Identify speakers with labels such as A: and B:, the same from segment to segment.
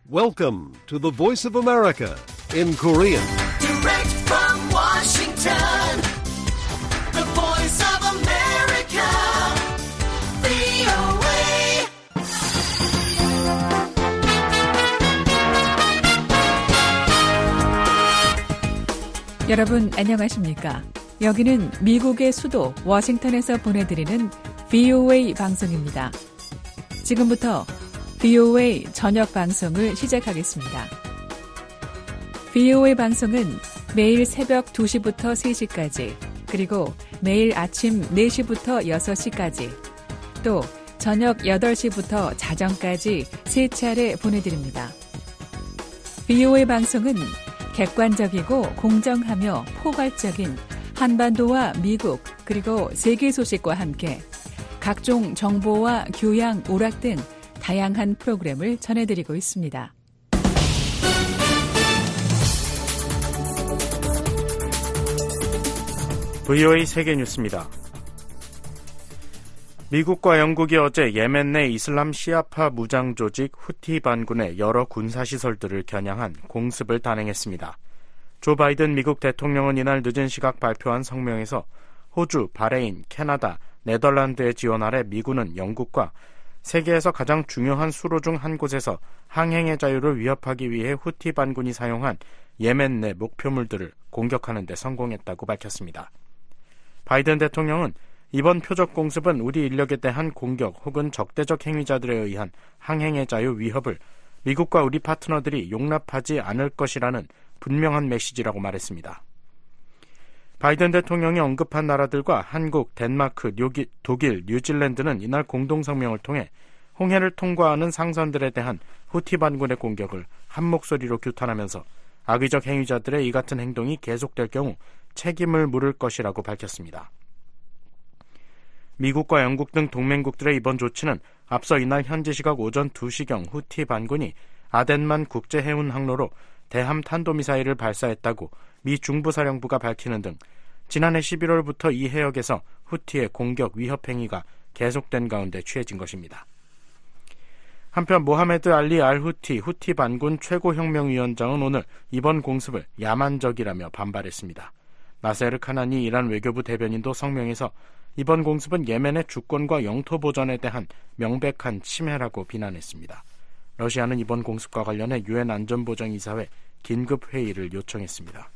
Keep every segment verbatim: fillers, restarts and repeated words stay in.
A: Welcome to the Voice of America in Korean.
B: Direct from Washington, the Voice of America, 브이오에이.
C: 여러분 안녕하십니까? 여기는 미국의 수도 워싱턴에서 보내드리는 브이오에이 방송입니다. 지금부터 브이오에이 저녁 방송을 시작하겠습니다. 브이오에이 방송은 매일 새벽 두 시부터 세 시까지, 그리고 매일 아침 네 시부터 여섯 시까지, 또 저녁 여덟 시부터 자정까지 세 차례 보내드립니다. 브이오에이 방송은 객관적이고 공정하며 포괄적인 한반도와 미국 그리고 세계 소식과 함께 각종 정보와 교양, 오락 등 다양한 프로그램을 전해드리고 있습니다.
D: 브이오에이 세계뉴스입니다. 미국과 영국이 어제 예멘 내 이슬람 시아파 무장 조직 후티 반군의 여러 군사시설들을 겨냥한 공습을 단행했습니다. 조 바이든 미국 대통령은 이날 늦은 시각 발표한 성명에서 호주, 바레인, 캐나다, 네덜란드의 지원 아래 미군은 영국과 세계에서 가장 중요한 수로 중 한 곳에서 항행의 자유를 위협하기 위해 후티 반군이 사용한 예멘 내 목표물들을 공격하는 데 성공했다고 밝혔습니다. 바이든 대통령은 이번 표적 공습은 우리 인력에 대한 공격 혹은 적대적 행위자들에 의한 항행의 자유 위협을 미국과 우리 파트너들이 용납하지 않을 것이라는 분명한 메시지라고 말했습니다. 바이든 대통령이 언급한 나라들과 한국, 덴마크, 독일, 뉴질랜드는 이날 공동성명을 통해 홍해를 통과하는 상선들에 대한 후티 반군의 공격을 한 목소리로 규탄하면서 악의적 행위자들의 이 같은 행동이 계속될 경우 책임을 물을 것이라고 밝혔습니다. 미국과 영국 등 동맹국들의 이번 조치는 앞서 이날 현지 시각 오전 두 시경 후티 반군이 아덴만 국제해운 항로로 대함 탄도미사일을 발사했다고 미 중부사령부가 밝히는 등 지난해 십일월부터 이 해역에서 후티의 공격 위협 행위가 계속된 가운데 취해진 것입니다. 한편 모하메드 알리 알 후티 후티 반군 최고혁명위원장은 오늘 이번 공습을 야만적이라며 반발했습니다. 나세르 카나니 이란 외교부 대변인도 성명에서 이번 공습은 예멘의 주권과 영토 보전에 대한 명백한 침해라고 비난했습니다. 러시아는 이번 공습과 관련해 유엔 안전보장이사회 긴급회의를 요청했습니다.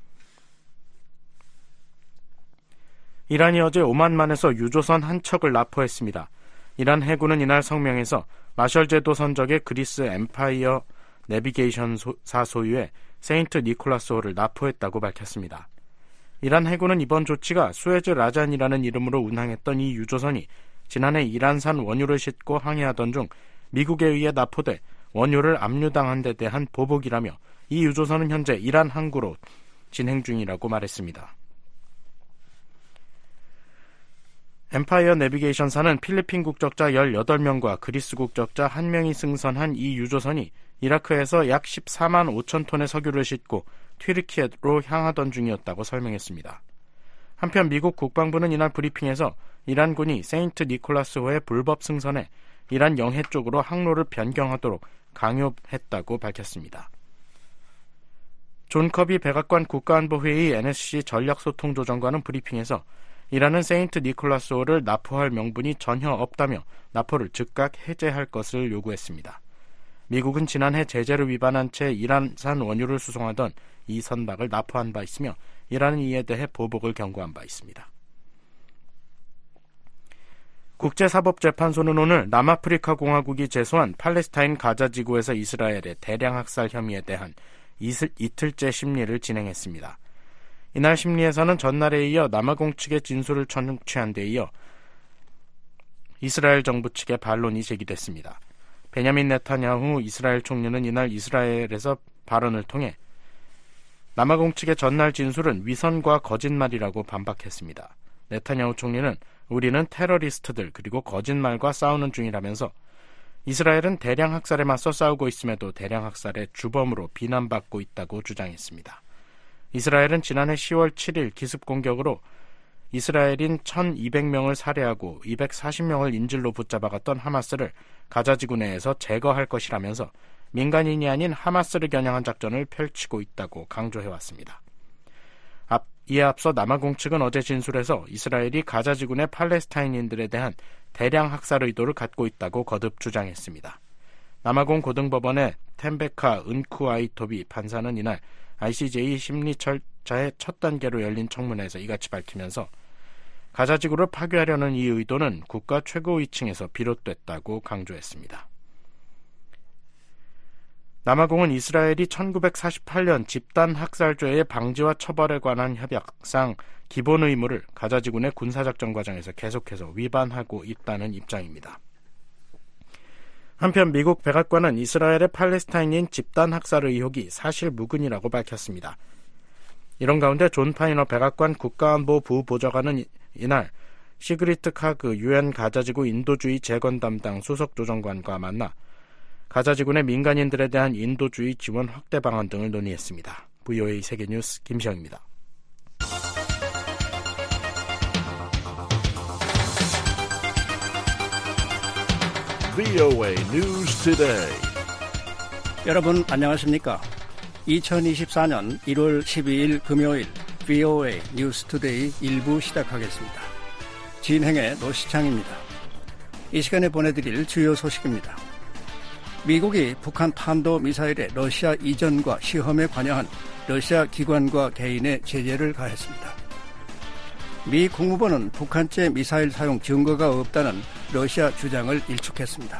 D: 이란이 어제 오만만에서 유조선 한 척을 납포했습니다. 이란 해군은 이날 성명에서 마셜 제도 선적의 그리스 엠파이어 내비게이션사 소유의 세인트 니콜라스호를 납포했다고 밝혔습니다. 이란 해군은 이번 조치가 수에즈 라잔이라는 이름으로 운항했던 이 유조선이 지난해 이란산 원유를 싣고 항해하던 중 미국에 의해 납포돼 원유를 압류당한 데 대한 보복이라며 이 유조선은 현재 이란 항구로 진행 중이라고 말했습니다. 엠파이어 내비게이션사는 필리핀 국적자 열여덟 명과 그리스 국적자 한 명이 승선한 이 유조선이 이라크에서 약 십사만 오천 톤의 석유를 싣고 튀르키예로 향하던 중이었다고 설명했습니다. 한편 미국 국방부는 이날 브리핑에서 이란군이 세인트 니콜라스호의 불법 승선에 이란 영해 쪽으로 항로를 변경하도록 강요했다고 밝혔습니다. 존 커비 백악관 국가안보회의 엔에스씨 전략소통조정관은 브리핑에서 이란은 세인트 니콜라스호를 납포할 명분이 전혀 없다며 납포를 즉각 해제할 것을 요구했습니다. 미국은 지난해 제재를 위반한 채 이란산 원유를 수송하던 이 선박을 납포한 바 있으며 이란은 이에 대해 보복을 경고한 바 있습니다. 국제사법재판소는 오늘 남아프리카 공화국이 제소한 팔레스타인 가자 지구에서 이스라엘의 대량 학살 혐의에 대한 이슬, 이틀째 심리를 진행했습니다. 이날 심리에서는 전날에 이어 남아공 측의 진술을 청취한 데 이어 이스라엘 정부 측의 반론이 제기됐습니다. 베냐민 네타냐후 이스라엘 총리는 이날 이스라엘에서 발언을 통해 남아공 측의 전날 진술은 위선과 거짓말이라고 반박했습니다. 네타냐후 총리는 우리는 테러리스트들 그리고 거짓말과 싸우는 중이라면서 이스라엘은 대량 학살에 맞서 싸우고 있음에도 대량 학살의 주범으로 비난받고 있다고 주장했습니다. 이스라엘은 지난해 시월 칠일 기습 공격으로 이스라엘인 천이백 명을 살해하고 이백사십 명을 인질로 붙잡아갔던 하마스를 가자지구 내에서 제거할 것이라면서 민간인이 아닌 하마스를 겨냥한 작전을 펼치고 있다고 강조해왔습니다. 앞, 이에 앞서 남아공 측은 어제 진술에서 이스라엘이 가자지군의 팔레스타인인들에 대한 대량 학살 의도를 갖고 있다고 거듭 주장했습니다. 남아공 고등법원의 템베카 은쿠아이토비 판사는 이날 아이씨제이 심리 절차의 첫 단계로 열린 청문회에서 이같이 밝히면서 가자지구를 파괴하려는 이 의도는 국가 최고위층에서 비롯됐다고 강조했습니다. 남아공은 이스라엘이 천구백사십팔 년 집단 학살죄의 방지와 처벌에 관한 협약상 기본 의무를 가자지군의 군사작전 과정에서 계속해서 위반하고 있다는 입장입니다. 한편 미국 백악관은 이스라엘의 팔레스타인인 집단 학살 의혹이 사실 무근이라고 밝혔습니다. 이런 가운데 존 파이너 백악관 국가안보 부보좌관은 이날 시그리트 카그 유엔 가자지구 인도주의 재건 담당 수석조정관과 만나 가자지군의 민간인들에 대한 인도주의 지원 확대 방안 등을 논의했습니다. 브이오에이 세계뉴스 김시영입니다.
A: 브이오에이 News Today.
E: 여러분 안녕하십니까? 이천이십사 년 일월 십이일 금요일 브이오에이 뉴스 투데이 일 부 시작하겠습니다. 진행의 노시창입니다. 이 시간에 보내드릴 주요 소식입니다. 미국이 북한 탄도미사일의 러시아 이전과 시험에 관여한 러시아 기관과 개인의 제재를 가했습니다. 미 국무부는 북한제 미사일 사용 증거가 없다는 러시아 주장을 일축했습니다.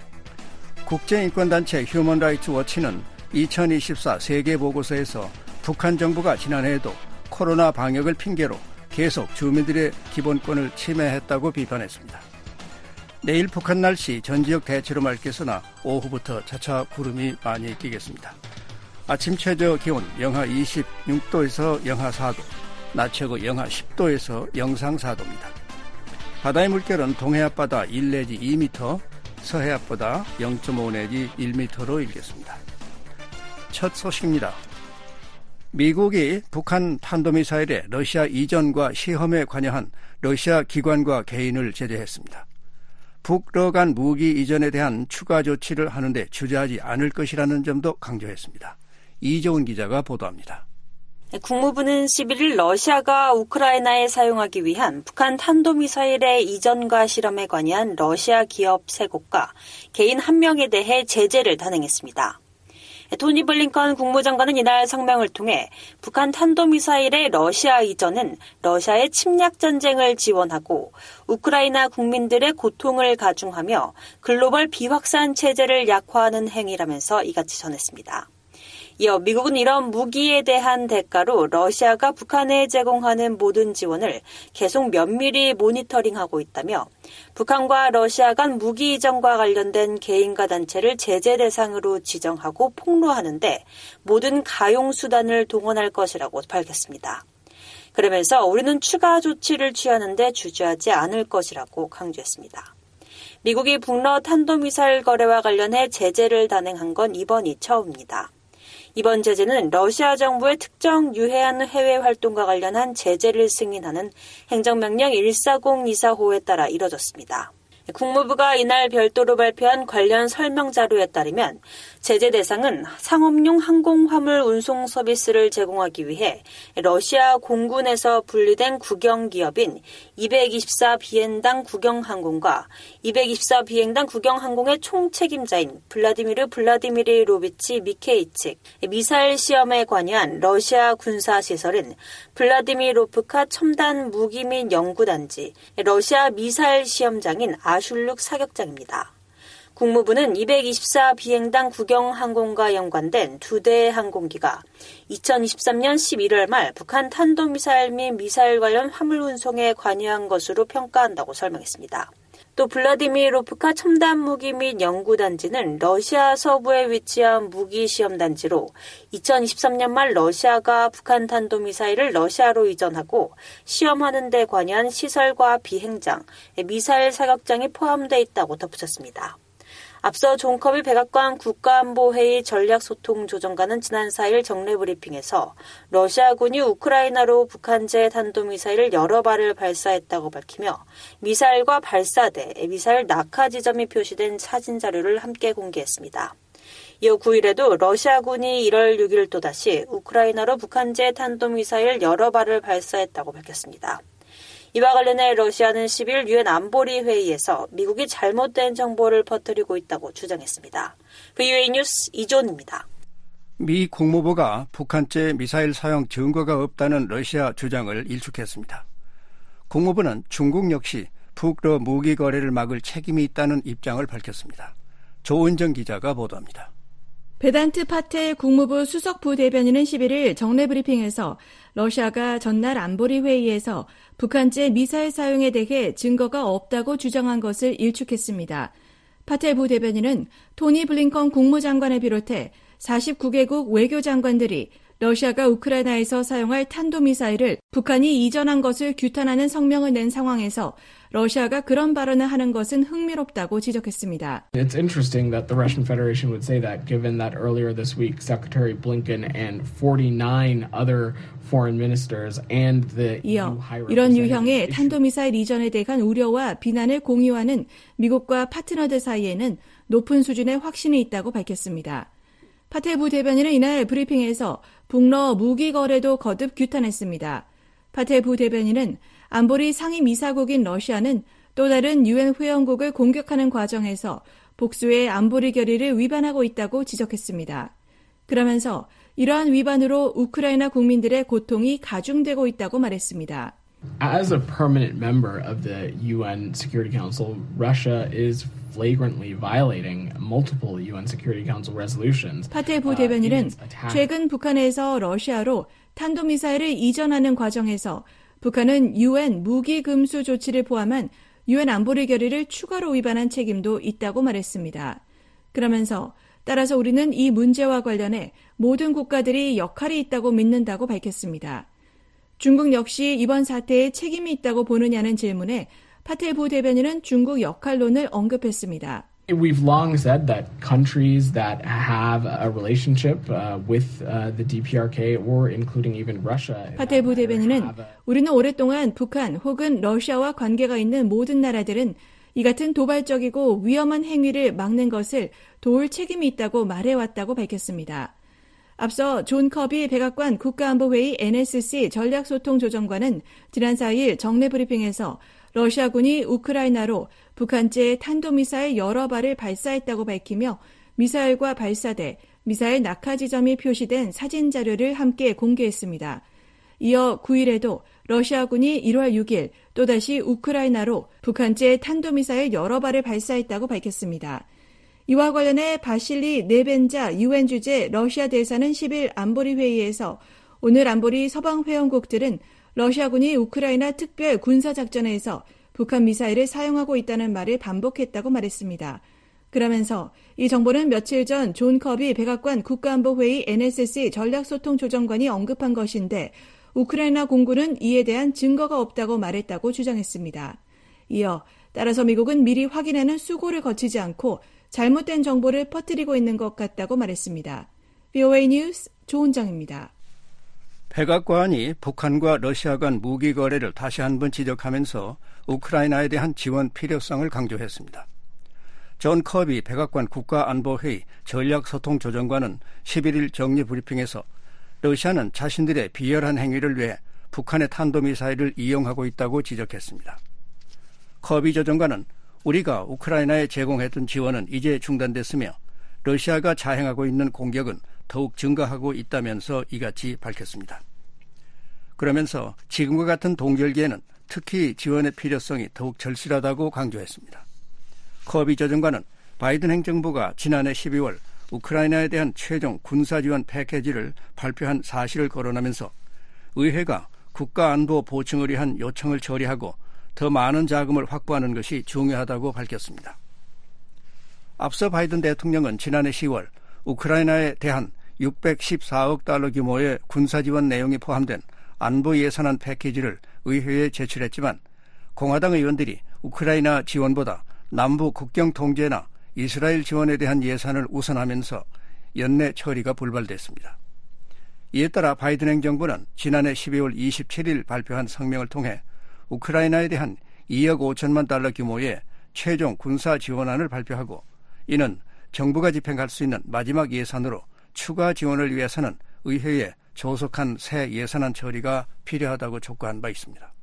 E: 국제인권단체 휴먼라이츠 워치는 이천이십사 세계보고서에서 북한 정부가 지난해에도 코로나 방역을 핑계로 계속 주민들의 기본권을 침해했다고 비판했습니다. 내일 북한 날씨 전 지역 대체로 맑겠으나 오후부터 차차 구름이 많이 끼겠습니다. 아침 최저 기온 영하 이십육 도에서 영하 사 도, 낮 최고 영하 십 도에서 영상 사 도입니다. 바다의 물결은 동해 앞바다 일 내지 이 미터, 서해 앞바다 영 점 오 내지 일 미터로 일겠습니다. 첫 소식입니다. 미국이 북한 탄도미사일의 러시아 이전과 시험에 관여한 러시아 기관과 개인을 제재했습니다. 북러 간 무기 이전에 대한 추가 조치를 하는데 주저하지 않을 것이라는 점도 강조했습니다. 이종훈 기자가 보도합니다.
F: 국무부는 십일일 러시아가 우크라이나에 사용하기 위한 북한 탄도미사일의 이전과 실험에 관여한 러시아 기업 세 곳과 개인 한 명에 대해 제재를 단행했습니다. 토니 블링컨 국무장관은 이날 성명을 통해 북한 탄도미사일의 러시아 이전은 러시아의 침략 전쟁을 지원하고 우크라이나 국민들의 고통을 가중하며 글로벌 비확산 체제를 약화하는 행위라면서 이같이 전했습니다. 이어 미국은 이런 무기에 대한 대가로 러시아가 북한에 제공하는 모든 지원을 계속 면밀히 모니터링하고 있다며 북한과 러시아 간 무기 이전과 관련된 개인과 단체를 제재 대상으로 지정하고 폭로하는데 모든 가용 수단을 동원할 것이라고 밝혔습니다. 그러면서 우리는 추가 조치를 취하는데 주저하지 않을 것이라고 강조했습니다. 미국이 북러 탄도미사일 거래와 관련해 제재를 단행한 건 이번이 처음입니다. 이번 제재는 러시아 정부의 특정 유해한 해외 활동과 관련한 제재를 승인하는 행정명령 일사공이사호에 따라 이뤄졌습니다. 국무부가 이날 별도로 발표한 관련 설명 자료에 따르면 제재 대상은 상업용 항공화물 운송 서비스를 제공하기 위해 러시아 공군에서 분리된 국영기업인 이백이십사 비행단 국영항공과 이백이십사 비행단 국영항공의 총책임자인 블라디미르 블라디미르 로비치 미케이 측, 미사일 시험에 관여한 러시아 군사시설은 블라디미로프카 첨단 무기 및 연구단지, 러시아 미사일 시험장인 아슐룩 사격장입니다. 국무부는 이백이십사 비행단 국영항공과 연관된 두 대의 항공기가 이천이십삼 년 십일월 말 북한 탄도미사일 및 미사일 관련 화물 운송에 관여한 것으로 평가한다고 설명했습니다. 또 블라디미로프카 첨단 무기 및 연구단지는 러시아 서부에 위치한 무기 시험단지로 이천이십삼 년 말 러시아가 북한 탄도미사일을 러시아로 이전하고 시험하는 데 관여한 시설과 비행장, 미사일 사격장이 포함되어 있다고 덧붙였습니다. 앞서 존 커비 백악관 국가안보회의 전략소통조정관은 지난 사일 정례 브리핑에서 러시아군이 우크라이나로 북한제 탄도미사일을 여러 발을 발사했다고 밝히며 미사일과 발사대, 미사일 낙하 지점이 표시된 사진 자료를 함께 공개했습니다. 이어 구 일에도 러시아군이 일월 육 일 또다시 우크라이나로 북한제 탄도미사일 여러 발을 발사했다고 밝혔습니다. 이와 관련해 러시아는 십 일 유엔 안보리 회의에서 미국이 잘못된 정보를 퍼뜨리고 있다고 주장했습니다. 브이오에이 뉴스 이존입니다.
E: 미 국무부가 북한제 미사일 사용 증거가 없다는 러시아 주장을 일축했습니다. 국무부는 중국 역시 북러 무기 거래를 막을 책임이 있다는 입장을 밝혔습니다. 조은정 기자가 보도합니다.
G: 베단트 파텔 국무부 수석 부대변인은 십일 일 정례 브리핑에서 러시아가 전날 안보리 회의에서 북한제 미사일 사용에 대해 증거가 없다고 주장한 것을 일축했습니다. 파텔 부대변인은 토니 블링컨 국무장관을 비롯해 사십구 개국 외교장관들이 러시아가 우크라이나에서 사용할 탄도미사일을 북한이 이전한 것을 규탄하는 성명을 낸 상황에서 러시아가 그런 발언을 하는 것은 흥미롭다고 지적했습니다.
H: It's interesting that the Russian Federation would say that, given that earlier this week Secretary Blinken and forty-nine other foreign ministers and the
G: 이어 이런 유형의 탄도미사일 이전에 대한 우려와 비난을 공유하는 미국과 파트너들 사이에는 높은 수준의 확신이 있다고 밝혔습니다. 파텔 부대변인은 이날 브리핑에서 북러 무기 거래도 거듭 규탄했습니다. 파텔 부대변인은 안보리 상임이사국인 러시아는 또 다른 유엔 회원국을 공격하는 과정에서 복수의 안보리 결의를 위반하고 있다고 지적했습니다. 그러면서 이러한 위반으로 우크라이나 국민들의 고통이 가중되고 있다고 말했습니다.
H: As a permanent member of the 유엔 Security Council, Russia is flagrantly violating multiple 유엔 Security Council resolutions.
G: 파텔 부대변인은 최근 북한에서 러시아로 탄도미사일을 이전하는 과정에서 북한은 유엔 무기 금수 조치를 포함한 유엔 안보리 결의를 추가로 위반한 책임도 있다고 말했습니다. 그러면서 따라서 우리는 이 문제와 관련해 모든 국가들이 역할이 있다고 믿는다고 밝혔습니다. 중국 역시 이번 사태에 책임이 있다고 보느냐는 질문에 파텔 부대변인은 중국 역할론을 언급했습니다.
H: We've long said that countries that have a relationship uh, with uh, the 디피아르케이 or including even Russia.
G: 파텔 부대변인은 우리는 오랫동안 북한 혹은 러시아와 관계가 있는 모든 나라들은 이 같은 도발적이고 위험한 행위를 막는 것을 도울 책임이 있다고 말해왔다고 밝혔습니다. 앞서 존 커비 백악관 국가안보회의 엔에스씨 전략소통조정관은 지난 사 일 정례 브리핑에서 러시아군이 우크라이나로 북한제 탄도미사일 여러 발을 발사했다고 밝히며 미사일과 발사대, 미사일 낙하 지점이 표시된 사진 자료를 함께 공개했습니다. 이어 구 일에도 러시아군이 일월 육 일 또다시 우크라이나로 북한제 탄도미사일 여러 발을 발사했다고 밝혔습니다. 이와 관련해 바실리 네벤자 유엔 주재 러시아 대사는 십 일 안보리 회의에서 오늘 안보리 서방 회원국들은 러시아군이 우크라이나 특별 군사작전에서 북한 미사일을 사용하고 있다는 말을 반복했다고 말했습니다. 그러면서 이 정보는 며칠 전 존 커비 백악관 국가안보회의 엔에스씨 전략소통조정관이 언급한 것인데 우크라이나 공군은 이에 대한 증거가 없다고 말했다고 주장했습니다. 이어 따라서 미국은 미리 확인하는 수고를 거치지 않고 잘못된 정보를 퍼뜨리고 있는 것 같다고 말했습니다. 브이오에이 뉴스 조은정입니다.
E: 백악관이 북한과 러시아 간 무기 거래를 다시 한번 지적하면서 우크라이나에 대한 지원 필요성을 강조했습니다. 존 커비 백악관 국가안보회의 전략소통조정관은 십일 일 정례 브리핑에서 러시아는 자신들의 비열한 행위를 위해 북한의 탄도미사일을 이용하고 있다고 지적했습니다. 커비 조정관은 우리가 우크라이나에 제공했던 지원은 이제 중단됐으며 러시아가 자행하고 있는 공격은 더욱 증가하고 있다면서 이같이 밝혔습니다. 그러면서 지금과 같은 동절기에는 특히 지원의 필요성이 더욱 절실하다고 강조했습니다. 커비 조정관은 바이든 행정부가 지난해 십이월 우크라이나에 대한 최종 군사지원 패키지를 발표한 사실을 거론하면서 의회가 국가안보 보충을 위한 요청을 처리하고 더 많은 자금을 확보하는 것이 중요하다고 밝혔습니다. 앞서 바이든 대통령은 지난해 시월 우크라이나에 대한 육백십사억 달러 규모의 군사지원 내용이 포함된 안보 예산안 패키지를 의회에 제출했지만 공화당 의원들이 우크라이나 지원보다 남부 국경 통제나 이스라엘 지원에 대한 예산을 우선하면서 연내 처리가 불발됐습니다. 이에 따라 바이든 행정부는 지난해 십이월 이십칠일 발표한 성명을 통해 우크라이나에 대한 이억 오천만 달러 규모의 최종 군사 지원안을 발표하고 이는 정부가 집행할 수 있는 마지막 예산으로 추가 지원을 위해서는 의회에 조속한 새 예산안 처리가 필요하다고 촉구한 바 있습니다.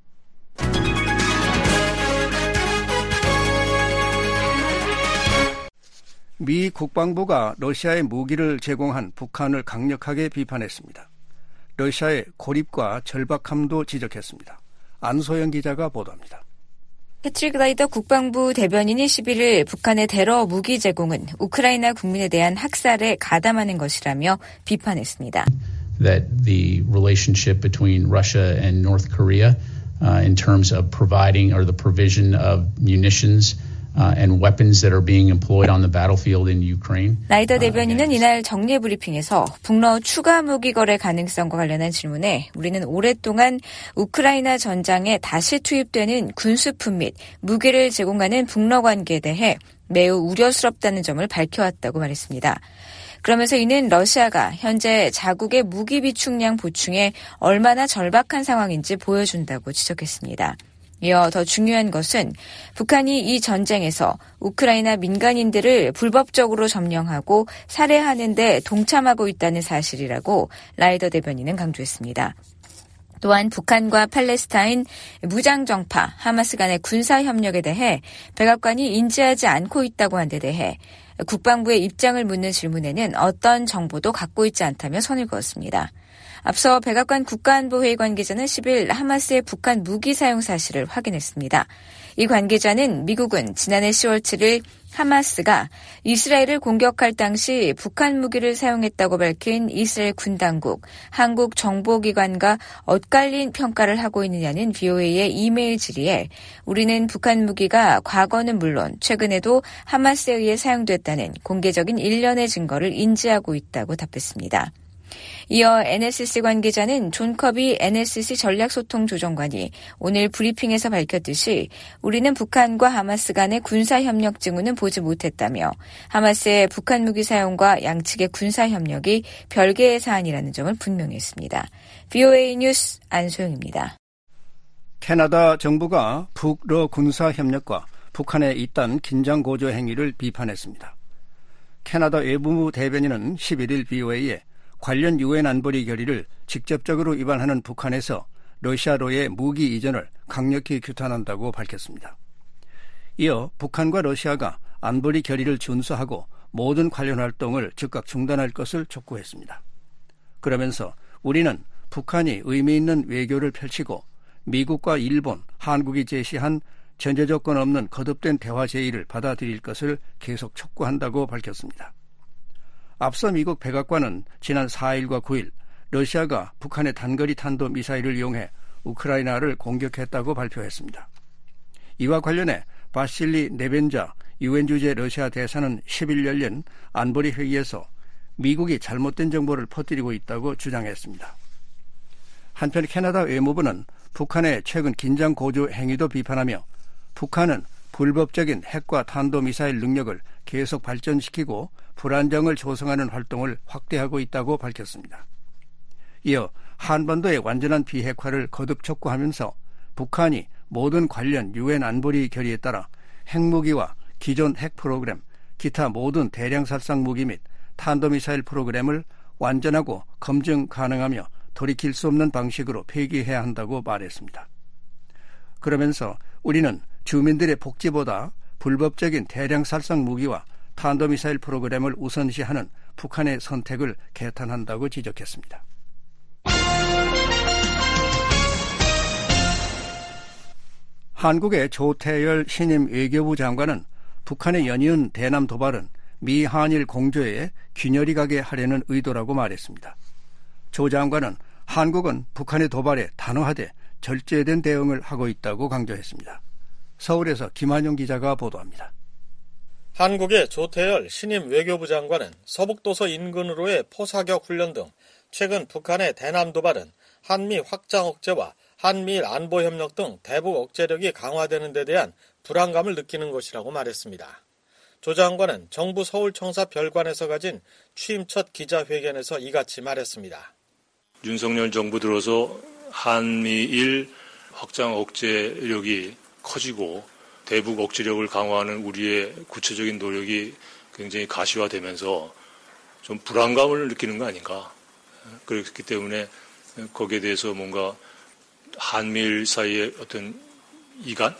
E: 미 국방부가 러시아에 무기를 제공한 북한을 강력하게 비판했습니다. 러시아의 고립과 절박함도 지적했습니다. 안소영 기자가 보도합니다.
I: 패트릭 라이더 국방부 대변인이 십일일 북한의 테러 무기 제공은 우크라이나 국민에 대한 학살에 가담하는 것이라며 비판했습니다.
J: That the relationship between Russia and North Korea uh, in terms of providing or the provision of munitions Uh, and weapons that are being employed on the battlefield in Ukraine.
I: 라이더 대변인은 이날 정례 브리핑에서 북러 추가 무기 거래 가능성과 관련한 질문에 우리는 오랫동안 우크라이나 전장에 다시 투입되는 군수품 및 무기를 제공하는 북러 관계에 대해 매우 우려스럽다는 점을 밝혀왔다고 말했습니다. 그러면서 이는 러시아가 현재 자국의 무기 비축량 보충에 얼마나 절박한 상황인지 보여준다고 지적했습니다. 이어 더 중요한 것은 북한이 이 전쟁에서 우크라이나 민간인들을 불법적으로 점령하고 살해하는 데 동참하고 있다는 사실이라고 라이더 대변인은 강조했습니다. 또한 북한과 팔레스타인 무장정파 하마스 간의 군사협력에 대해 백악관이 인지하지 않고 있다고 한 데 대해 국방부의 입장을 묻는 질문에는 어떤 정보도 갖고 있지 않다며 선을 그었습니다. 앞서 백악관 국가안보회의 관계자는 십일 하마스의 북한 무기 사용 사실을 확인했습니다. 이 관계자는 미국은 지난해 시월 칠일 하마스가 이스라엘을 공격할 당시 북한 무기를 사용했다고 밝힌 이스라엘 군 당국, 한국 정보기관과 엇갈린 평가를 하고 있느냐는 브이오에이의 이메일 질의에 우리는 북한 무기가 과거는 물론 최근에도 하마스에 의해 사용됐다는 공개적인 일련의 증거를 인지하고 있다고 답했습니다. 이어 엔에스씨 관계자는 존 커비 엔에스씨 전략소통조정관이 오늘 브리핑에서 밝혔듯이 우리는 북한과 하마스 간의 군사협력 징후는 보지 못했다며 하마스의 북한 무기 사용과 양측의 군사협력이 별개의 사안이라는 점을 분명히 했습니다. 브이오에이 뉴스 안소영입니다.
E: 캐나다 정부가 북러 군사협력과 북한의 이딴 긴장고조 행위를 비판했습니다. 캐나다 외무부 대변인은 십일일 브이오에이에 관련 유엔 안보리 결의를 직접적으로 위반하는 북한에서 러시아로의 무기 이전을 강력히 규탄한다고 밝혔습니다. 이어 북한과 러시아가 안보리 결의를 준수하고 모든 관련 활동을 즉각 중단할 것을 촉구했습니다. 그러면서 우리는 북한이 의미 있는 외교를 펼치고 미국과 일본, 한국이 제시한 전제 조건 없는 거듭된 대화 제의를 받아들일 것을 계속 촉구한다고 밝혔습니다. 앞서 미국 백악관은 지난 사일과 구일 러시아가 북한의 단거리 탄도미사일을 이용해 우크라이나를 공격했다고 발표했습니다. 이와 관련해 바실리 네벤자 유엔 주재 러시아 대사는 십일 열린 안보리 회의에서 미국이 잘못된 정보를 퍼뜨리고 있다고 주장했습니다. 한편 캐나다 외무부는 북한의 최근 긴장 고조 행위도 비판하며 북한은 불법적인 핵과 탄도미사일 능력을 계속 발전시키고 불안정을 조성하는 활동을 확대하고 있다고 밝혔습니다. 이어 한반도의 완전한 비핵화를 거듭 촉구하면서 북한이 모든 관련 유엔 안보리 결의에 따라 핵무기와 기존 핵 프로그램, 기타 모든 대량 살상 무기 및 탄도미사일 프로그램을 완전하고 검증 가능하며 돌이킬 수 없는 방식으로 폐기해야 한다고 말했습니다. 그러면서 우리는 주민들의 복지보다 불법적인 대량 살상 무기와 탄도미사일 프로그램을 우선시하는 북한의 선택을 개탄한다고 지적했습니다. 한국의 조태열 신임 외교부 장관은 북한의 연이은 대남 도발은 미 한일 공조에 균열이 가게 하려는 의도라고 말했습니다. 조 장관은 한국은 북한의 도발에 단호하되 절제된 대응을 하고 있다고 강조했습니다. 서울에서 김한용 기자가 보도합니다.
K: 한국의 조태열 신임 외교부 장관은 서북도서 인근으로의 포사격 훈련 등 최근 북한의 대남 도발은 한미 확장 억제와 한미일 안보협력 등 대북 억제력이 강화되는 데 대한 불안감을 느끼는 것이라고 말했습니다. 조 장관은 정부 서울청사 별관에서 가진 취임 첫 기자회견에서 이같이 말했습니다.
L: 윤석열 정부 들어서 한미일 확장 억제력이 커지고 대북 억제력을 강화하는 우리의 구체적인 노력이 굉장히 가시화되면서 좀 불안감을 느끼는 거 아닌가. 그렇기 때문에 거기에 대해서 뭔가 한미일 사이의 어떤 이간,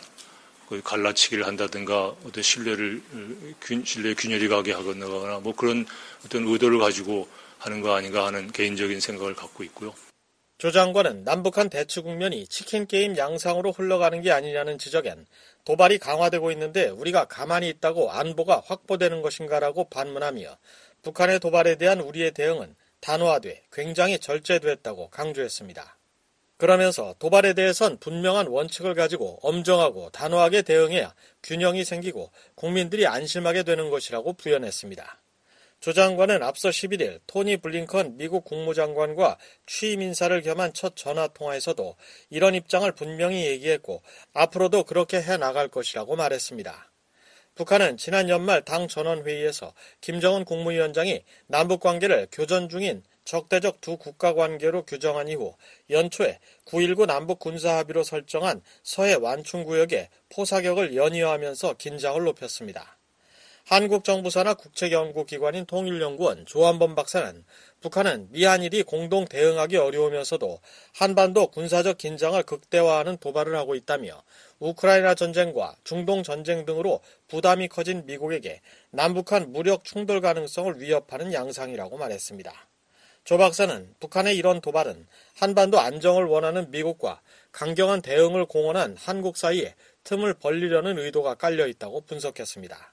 L: 갈라치기를 한다든가 어떤 신뢰를, 신뢰 균열이 가게 하거나 뭐 그런 어떤 의도를 가지고 하는 거 아닌가 하는 개인적인 생각을 갖고 있고요.
K: 조 장관은 남북한 대치 국면이 치킨 게임 양상으로 흘러가는 게 아니냐는 지적엔 도발이 강화되고 있는데 우리가 가만히 있다고 안보가 확보되는 것인가라고 반문하며 북한의 도발에 대한 우리의 대응은 단호하되 굉장히 절제됐다고 강조했습니다. 그러면서 도발에 대해선 분명한 원칙을 가지고 엄정하고 단호하게 대응해야 균형이 생기고 국민들이 안심하게 되는 것이라고 부연했습니다. 조 장관은 앞서 십일 일 토니 블링컨 미국 국무장관과 취임 인사를 겸한 첫 전화통화에서도 이런 입장을 분명히 얘기했고 앞으로도 그렇게 해나갈 것이라고 말했습니다. 북한은 지난 연말 당 전원회의에서 김정은 국무위원장이 남북관계를 교전 중인 적대적 두 국가 관계로 규정한 이후 연초에 구일구 남북 군사합의로 설정한 서해 완충구역에 포사격을 연이어하면서 긴장을 높였습니다. 한국 정부 산하 국책연구기관인 통일연구원 조한범 박사는 북한은 미한일이 공동 대응하기 어려우면서도 한반도 군사적 긴장을 극대화하는 도발을 하고 있다며 우크라이나 전쟁과 중동 전쟁 등으로 부담이 커진 미국에게 남북한 무력 충돌 가능성을 위협하는 양상이라고 말했습니다. 조 박사는 북한의 이런 도발은 한반도 안정을 원하는 미국과 강경한 대응을 공언한 한국 사이에 틈을 벌리려는 의도가 깔려 있다고 분석했습니다.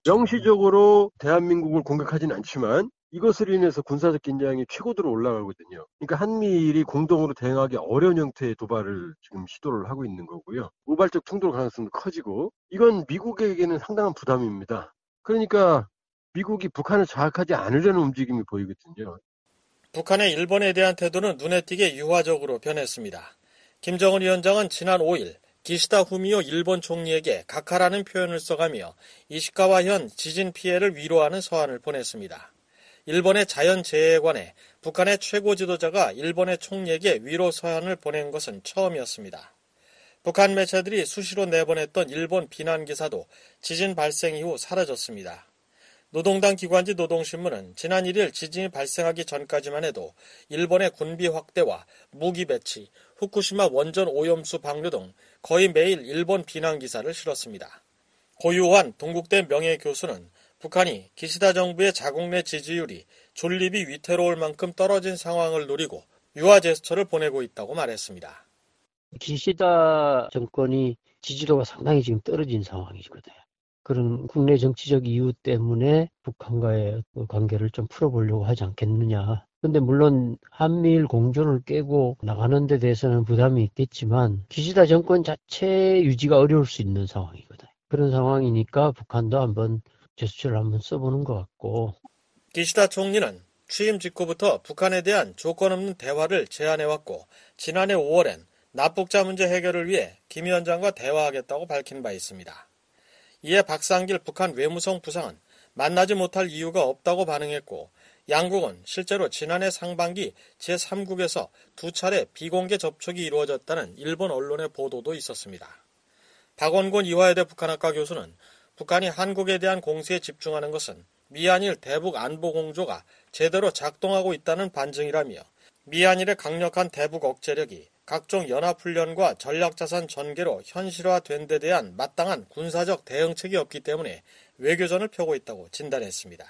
M: 정시적으로 대한민국을 공격하지는 않지만 이것으로 인해서 군사적 긴장이 최고도로 올라가거든요. 그러니까 한미일이 공동으로 대응하기 어려운 형태의 도발을 지금 시도를 하고 있는 거고요. 우발적 충돌 가능성도 커지고 이건 미국에게는 상당한 부담입니다. 그러니까 미국이 북한을 장악하지 않으려는 움직임이 보이거든요.
K: 북한의 일본에 대한 태도는 눈에 띄게 유화적으로 변했습니다. 김정은 위원장은 지난 오 일 기시다 후미오 일본 총리에게 각하라는 표현을 써가며 이시카와 현 지진 피해를 위로하는 서한을 보냈습니다. 일본의 자연재해에 관해 북한의 최고 지도자가 일본의 총리에게 위로 서한을 보낸 것은 처음이었습니다. 북한 매체들이 수시로 내보냈던 일본 비난 기사도 지진 발생 이후 사라졌습니다. 노동당 기관지 노동신문은 지난 일 일 지진이 발생하기 전까지만 해도 일본의 군비 확대와 무기 배치, 후쿠시마 원전 오염수 방류 등 거의 매일 일본 비난 기사를 실었습니다. 고유환 동국대 명예교수는 북한이 기시다 정부의 자국 내 지지율이 존립이 위태로울 만큼 떨어진 상황을 노리고 유화 제스처를 보내고 있다고 말했습니다.
N: 기시다 정권이 지지도가 상당히 지금 떨어진 상황이거든요. 그런 국내 정치적 이유 때문에 북한과의 관계를 좀 풀어보려고 하지 않겠느냐. 근데 물론 한미일 공존을 깨고 나가는 데 대해서는 부담이 있겠지만 기시다 정권 자체 유지가 어려울 수 있는 상황이거든요. 그런 상황이니까 북한도 한번 제스처를 한번 써보는 것 같고.
K: 기시다 총리는 취임 직후부터 북한에 대한 조건 없는 대화를 제안해왔고 지난해 오월엔 납북자 문제 해결을 위해 김 위원장과 대화하겠다고 밝힌 바 있습니다. 이에 박상길 북한 외무성 부상은 만나지 못할 이유가 없다고 반응했고 양국은 실제로 지난해 상반기 제삼 국에서 두 차례 비공개 접촉이 이루어졌다는 일본 언론의 보도도 있었습니다. 박원곤 이화여대 북한학과 교수는 북한이 한국에 대한 공세에 집중하는 것은 미한일 대북 안보 공조가 제대로 작동하고 있다는 반증이라며 미한일의 강력한 대북 억제력이 각종 연합훈련과 전략자산 전개로 현실화된 데 대한 마땅한 군사적 대응책이 없기 때문에 외교전을 펴고 있다고 진단했습니다.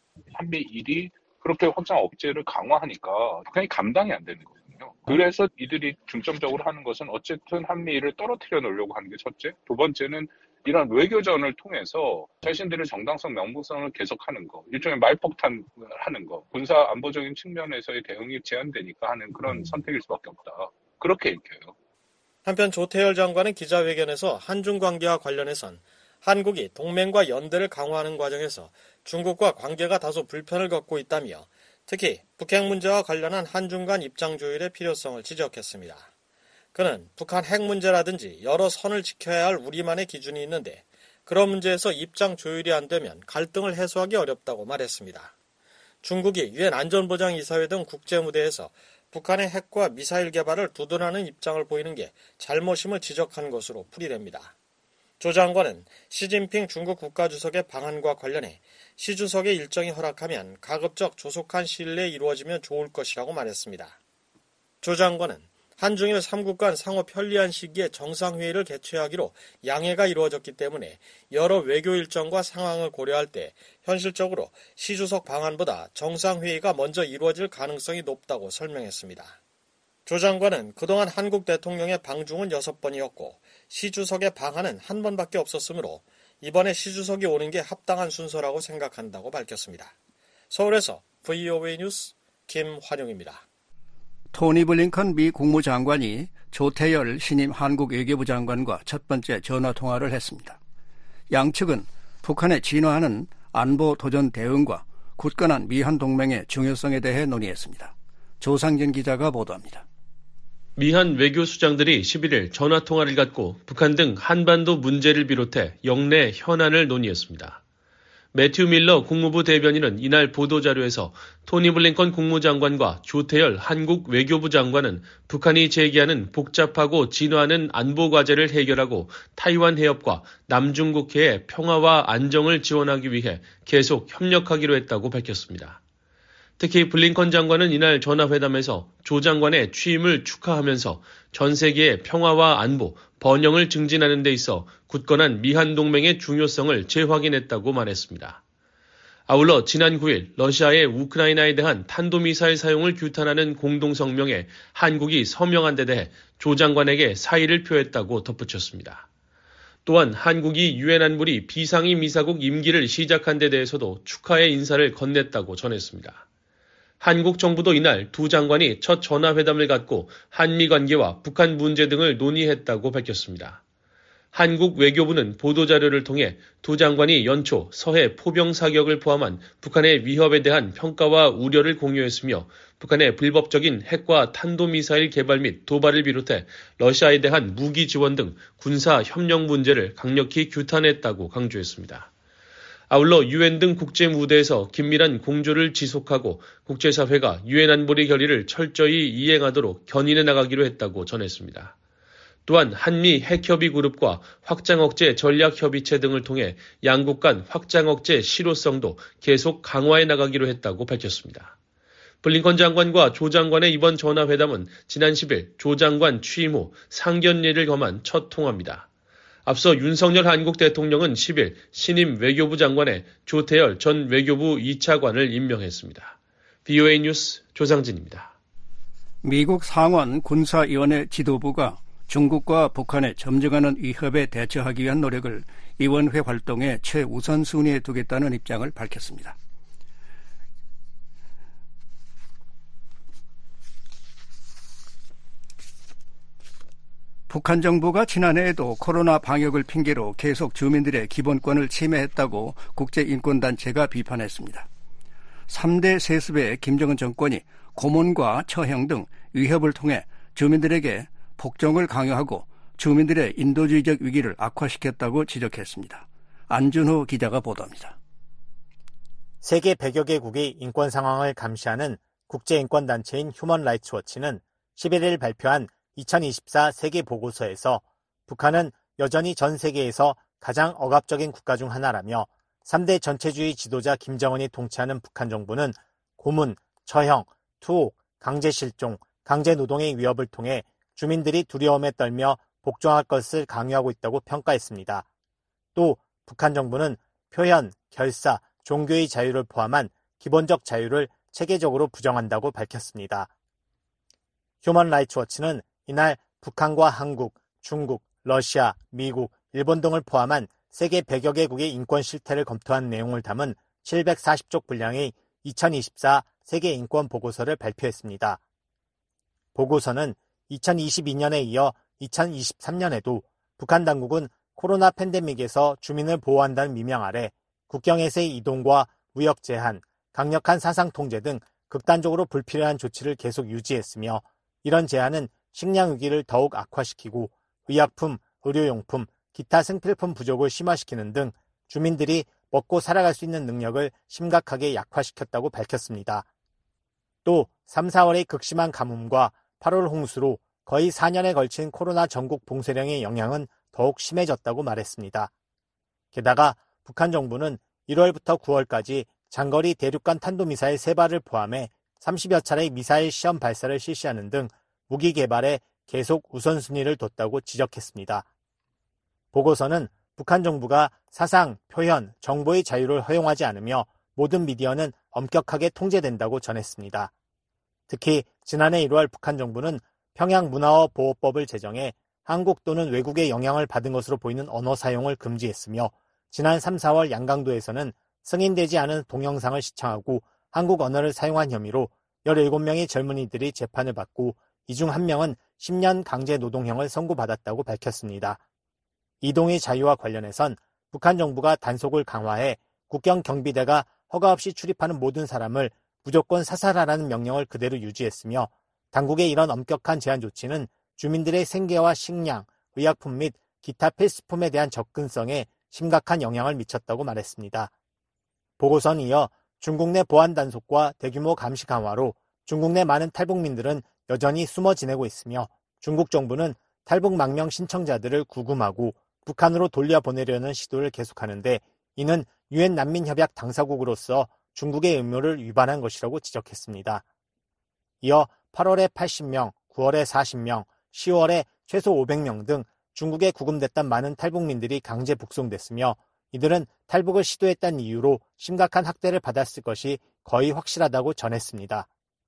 O: 한미일이 그렇게 확장 억제를 강화하니까 북한이 감당이 안 되는 거거든요. 그래서 이들이 중점적으로 하는 것은 어쨌든 한미일을 떨어뜨려 놓으려고 하는 게 첫째. 두 번째는 이런 외교전을 통해서 자신들의 정당성, 명분성을 계속하는 거, 일종의 말폭탄 하는 거, 군사 안보적인 측면에서의 대응이 제한되니까 하는 그런 선택일 수밖에 없다. 그렇게 읽혀요.
K: 한편 조태열 장관은 기자회견에서 한중 관계와 관련해선 한국이 동맹과 연대를 강화하는 과정에서 중국과 관계가 다소 불편을 겪고 있다며 특히 북핵 문제와 관련한 한중 간 입장 조율의 필요성을 지적했습니다. 그는 북한 핵 문제라든지 여러 선을 지켜야 할 우리만의 기준이 있는데 그런 문제에서 입장 조율이 안 되면 갈등을 해소하기 어렵다고 말했습니다. 중국이 유엔 안전보장이사회 등 국제무대에서 북한의 핵과 미사일 개발을 두둔하는 입장을 보이는 게 잘못임을 지적한 것으로 풀이됩니다. 조 장관은 시진핑 중국 국가주석의 방한과 관련해 시 주석의 일정이 허락하면 가급적 조속한 시일 내에 이루어지면 좋을 것이라고 말했습니다. 조 장관은 한중일 삼국 간 상호 편리한 시기에 정상회의를 개최하기로 양해가 이루어졌기 때문에 여러 외교 일정과 상황을 고려할 때 현실적으로 시 주석 방한보다 정상회의가 먼저 이루어질 가능성이 높다고 설명했습니다. 조 장관은 그동안 한국 대통령의 방중은 여섯 번이었고 시 주석의 방한은 한 번밖에 없었으므로 이번에 시 주석이 오는 게 합당한 순서라고 생각한다고 밝혔습니다. 서울에서 브이오에이 뉴스 김환용입니다.
E: 토니 블링컨 미 국무장관이 조태열 신임 한국 외교부 장관과 첫 번째 전화통화를 했습니다. 양측은 북한에 진화하는 안보 도전 대응과 굳건한 미한 동맹의 중요성에 대해 논의했습니다. 조상진 기자가 보도합니다.
P: 미한 외교수장들이 십일일 전화통화를 갖고 북한 등 한반도 문제를 비롯해 영내 현안을 논의했습니다. 매튜 밀러 국무부 대변인은 이날 보도자료에서 토니 블링컨 국무장관과 조태열 한국 외교부 장관은 북한이 제기하는 복잡하고 진화하는 안보 과제를 해결하고 타이완 해협과 남중국해의 평화와 안정을 지원하기 위해 계속 협력하기로 했다고 밝혔습니다. 특히 블링컨 장관은 이날 전화회담에서 조 장관의 취임을 축하하면서 전 세계의 평화와 안보, 번영을 증진하는 데 있어 굳건한 미한 동맹의 중요성을 재확인했다고 말했습니다. 아울러 지난 구일 러시아의 우크라이나에 대한 탄도미사일 사용을 규탄하는 공동성명에 한국이 서명한 데 대해 조 장관에게 사의를 표했다고 덧붙였습니다. 또한 한국이 유엔 안보리 비상임이사국 임기를 시작한 데 대해서도 축하의 인사를 건넸다고 전했습니다. 한국 정부도 이날 두 장관이 첫 전화회담을 갖고 한미 관계와 북한 문제 등을 논의했다고 밝혔습니다. 한국 외교부는 보도자료를 통해 두 장관이 연초 서해 포병 사격을 포함한 북한의 위협에 대한 평가와 우려를 공유했으며 북한의 불법적인 핵과 탄도미사일 개발 및 도발을 비롯해 러시아에 대한 무기 지원 등 군사 협력 문제를 강력히 규탄했다고 강조했습니다. 아울러 유엔 등 국제 무대에서 긴밀한 공조를 지속하고 국제사회가 유엔 안보리 결의를 철저히 이행하도록 견인해 나가기로 했다고 전했습니다. 또한 한미 핵협의 그룹과 확장억제 전략협의체 등을 통해 양국 간 확장억제 실효성도 계속 강화해 나가기로 했다고 밝혔습니다. 블링컨 장관과 조 장관의 이번 전화회담은 지난 십일 조 장관 취임 후 상견례를 겸한 첫 통화입니다. 앞서 윤석열 한국 대통령은 십일 신임 외교부 장관에 조태열 전 외교부 이 차관을 임명했습니다. 브이오에이 뉴스 조상진입니다.
E: 미국 상원 군사위원회 지도부가 중국과 북한의 점증하는 위협에 대처하기 위한 노력을 위원회 활동의 최우선 순위에 두겠다는 입장을 밝혔습니다. 북한 정부가 지난해에도 코로나 방역을 핑계로 계속 주민들의 기본권을 침해했다고 국제인권단체가 비판했습니다. 삼 대 세습의 김정은 정권이 고문과 처형 등 위협을 통해 주민들에게 복종을 강요하고 주민들의 인도주의적 위기를 악화시켰다고 지적했습니다. 안준호 기자가 보도합니다.
Q: 세계 백여 개국의 인권 상황을 감시하는 국제인권단체인 휴먼 라이츠 워치는 십일일 발표한 이천이십사 세계 보고서에서 북한은 여전히 전 세계에서 가장 억압적인 국가 중 하나라며 삼 대 전체주의 지도자 김정은이 통치하는 북한 정부는 고문, 처형, 투옥, 강제실종, 강제노동의 위협을 통해 주민들이 두려움에 떨며 복종할 것을 강요하고 있다고 평가했습니다. 또 북한 정부는 표현, 결사, 종교의 자유를 포함한 기본적 자유를 체계적으로 부정한다고 밝혔습니다. 휴먼 라이츠 워치는 이날 북한과 한국, 중국, 러시아, 미국, 일본 등을 포함한 세계 백여 개국의 인권 실태를 검토한 내용을 담은 칠백사십 쪽 분량의 이천이십사 세계 인권 보고서를 발표했습니다. 보고서는 이천이십이 년에 이어 이천이십삼 년에도 북한 당국은 코로나 팬데믹에서 주민을 보호한다는 미명 아래 국경에서의 이동과 무역 제한, 강력한 사상 통제 등 극단적으로 불필요한 조치를 계속 유지했으며 이런 제한은 식량 위기를 더욱 악화시키고 의약품, 의료용품, 기타 생필품 부족을 심화시키는 등 주민들이 먹고 살아갈 수 있는 능력을 심각하게 약화시켰다고 밝혔습니다. 또 삼, 사월의 극심한 가뭄과 팔월 홍수로 거의 사 년에 걸친 코로나 전국 봉쇄령의 영향은 더욱 심해졌다고 말했습니다. 게다가 북한 정부는 일월부터 구월까지 장거리 대륙간 탄도미사일 세 발을 포함해 삼십여 차례의 미사일 시험 발사를 실시하는 등 무기 개발에 계속 우선순위를 뒀다고 지적했습니다. 보고서는 북한 정부가 사상, 표현, 정보의 자유를 허용하지 않으며 모든 미디어는 엄격하게 통제된다고 전했습니다. 특히 지난해 일월 북한 정부는 평양문화어 보호법을 제정해 한국 또는 외국의 영향을 받은 것으로 보이는 언어 사용을 금지했으며 지난 삼, 사월 양강도에서는 승인되지 않은 동영상을 시청하고 한국 언어를 사용한 혐의로 열일곱 명의 젊은이들이 재판을 받고 이 중 한 명은 십 년 강제 노동형을 선고받았다고 밝혔습니다. 이동의 자유와 관련해선 북한 정부가 단속을 강화해 국경 경비대가 허가 없이 출입하는 모든 사람을 무조건 사살하라는 명령을 그대로 유지했으며 당국의 이런 엄격한 제한 조치는 주민들의 생계와 식량, 의약품 및 기타 필수품에 대한 접근성에 심각한 영향을 미쳤다고 말했습니다. 보고서는 이어 중국 내 보안 단속과 대규모 감시 강화로 중국 내 많은 탈북민들은 여전히 숨어 지내고 있으며 중국 정부는 탈북 망명 신청자들을 구금하고 북한으로 돌려보내려는 시도를 계속하는데 이는 유엔 난민협약 당사국으로서 중국의 의무를 위반한 것이라고 지적했습니다. 이어 팔월에 팔십 명, 구월에 사십 명, 시월에 최소 오백 명 등 중국에 구금됐던 많은 탈북민들이 강제 북송됐으며 이들은 탈북을 시도했다는 이유로 심각한 학대를 받았을 것이 거의 확실하다고 전했습니다.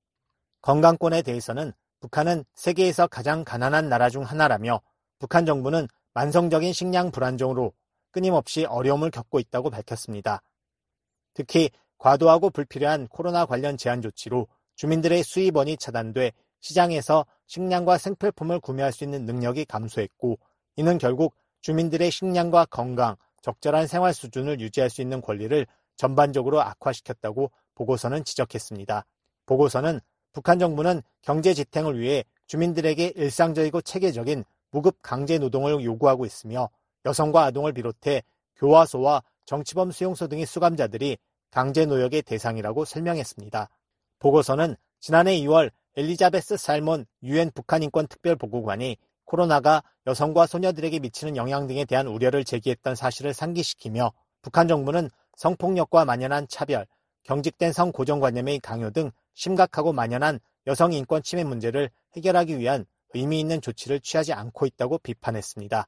Q: 건강권에 대해서는 북한은 세계에서 가장 가난한 나라 중 하나라며 북한 정부는 만성적인 식량 불안정으로 끊임없이 어려움을 겪고 있다고 밝혔습니다. 특히 과도하고 불필요한 코로나 관련 제한 조치로 주민들의 수입원이 차단돼 시장에서 식량과 생필품을 구매할 수 있는 능력이 감소했고 이는 결국 주민들의 식량과 건강, 적절한 생활 수준을 유지할 수 있는 권리를 전반적으로 악화시켰다고 보고서는 지적했습니다. 보고서는 북한 정부는 경제 지탱을 위해 주민들에게 일상적이고 체계적인 무급 강제 노동을 요구하고 있으며 여성과 아동을 비롯해 교화소와 정치범 수용소 등의 수감자들이 강제 노역의 대상이라고 설명했습니다. 보고서는 지난해 이월 엘리자베스 살몬 유엔 북한 인권 특별보고관이 코로나가 여성과 소녀들에게 미치는 영향 등에 대한 우려를 제기했던 사실을 상기시키며 북한 정부는 성폭력과 만연한 차별, 경직된 성고정관념의 강요 등 심각하고 만연한 여성 인권 침해 문제를 해결하기 위한 의미 있는 조치를 취하지 않고 있다고 비판했습니다.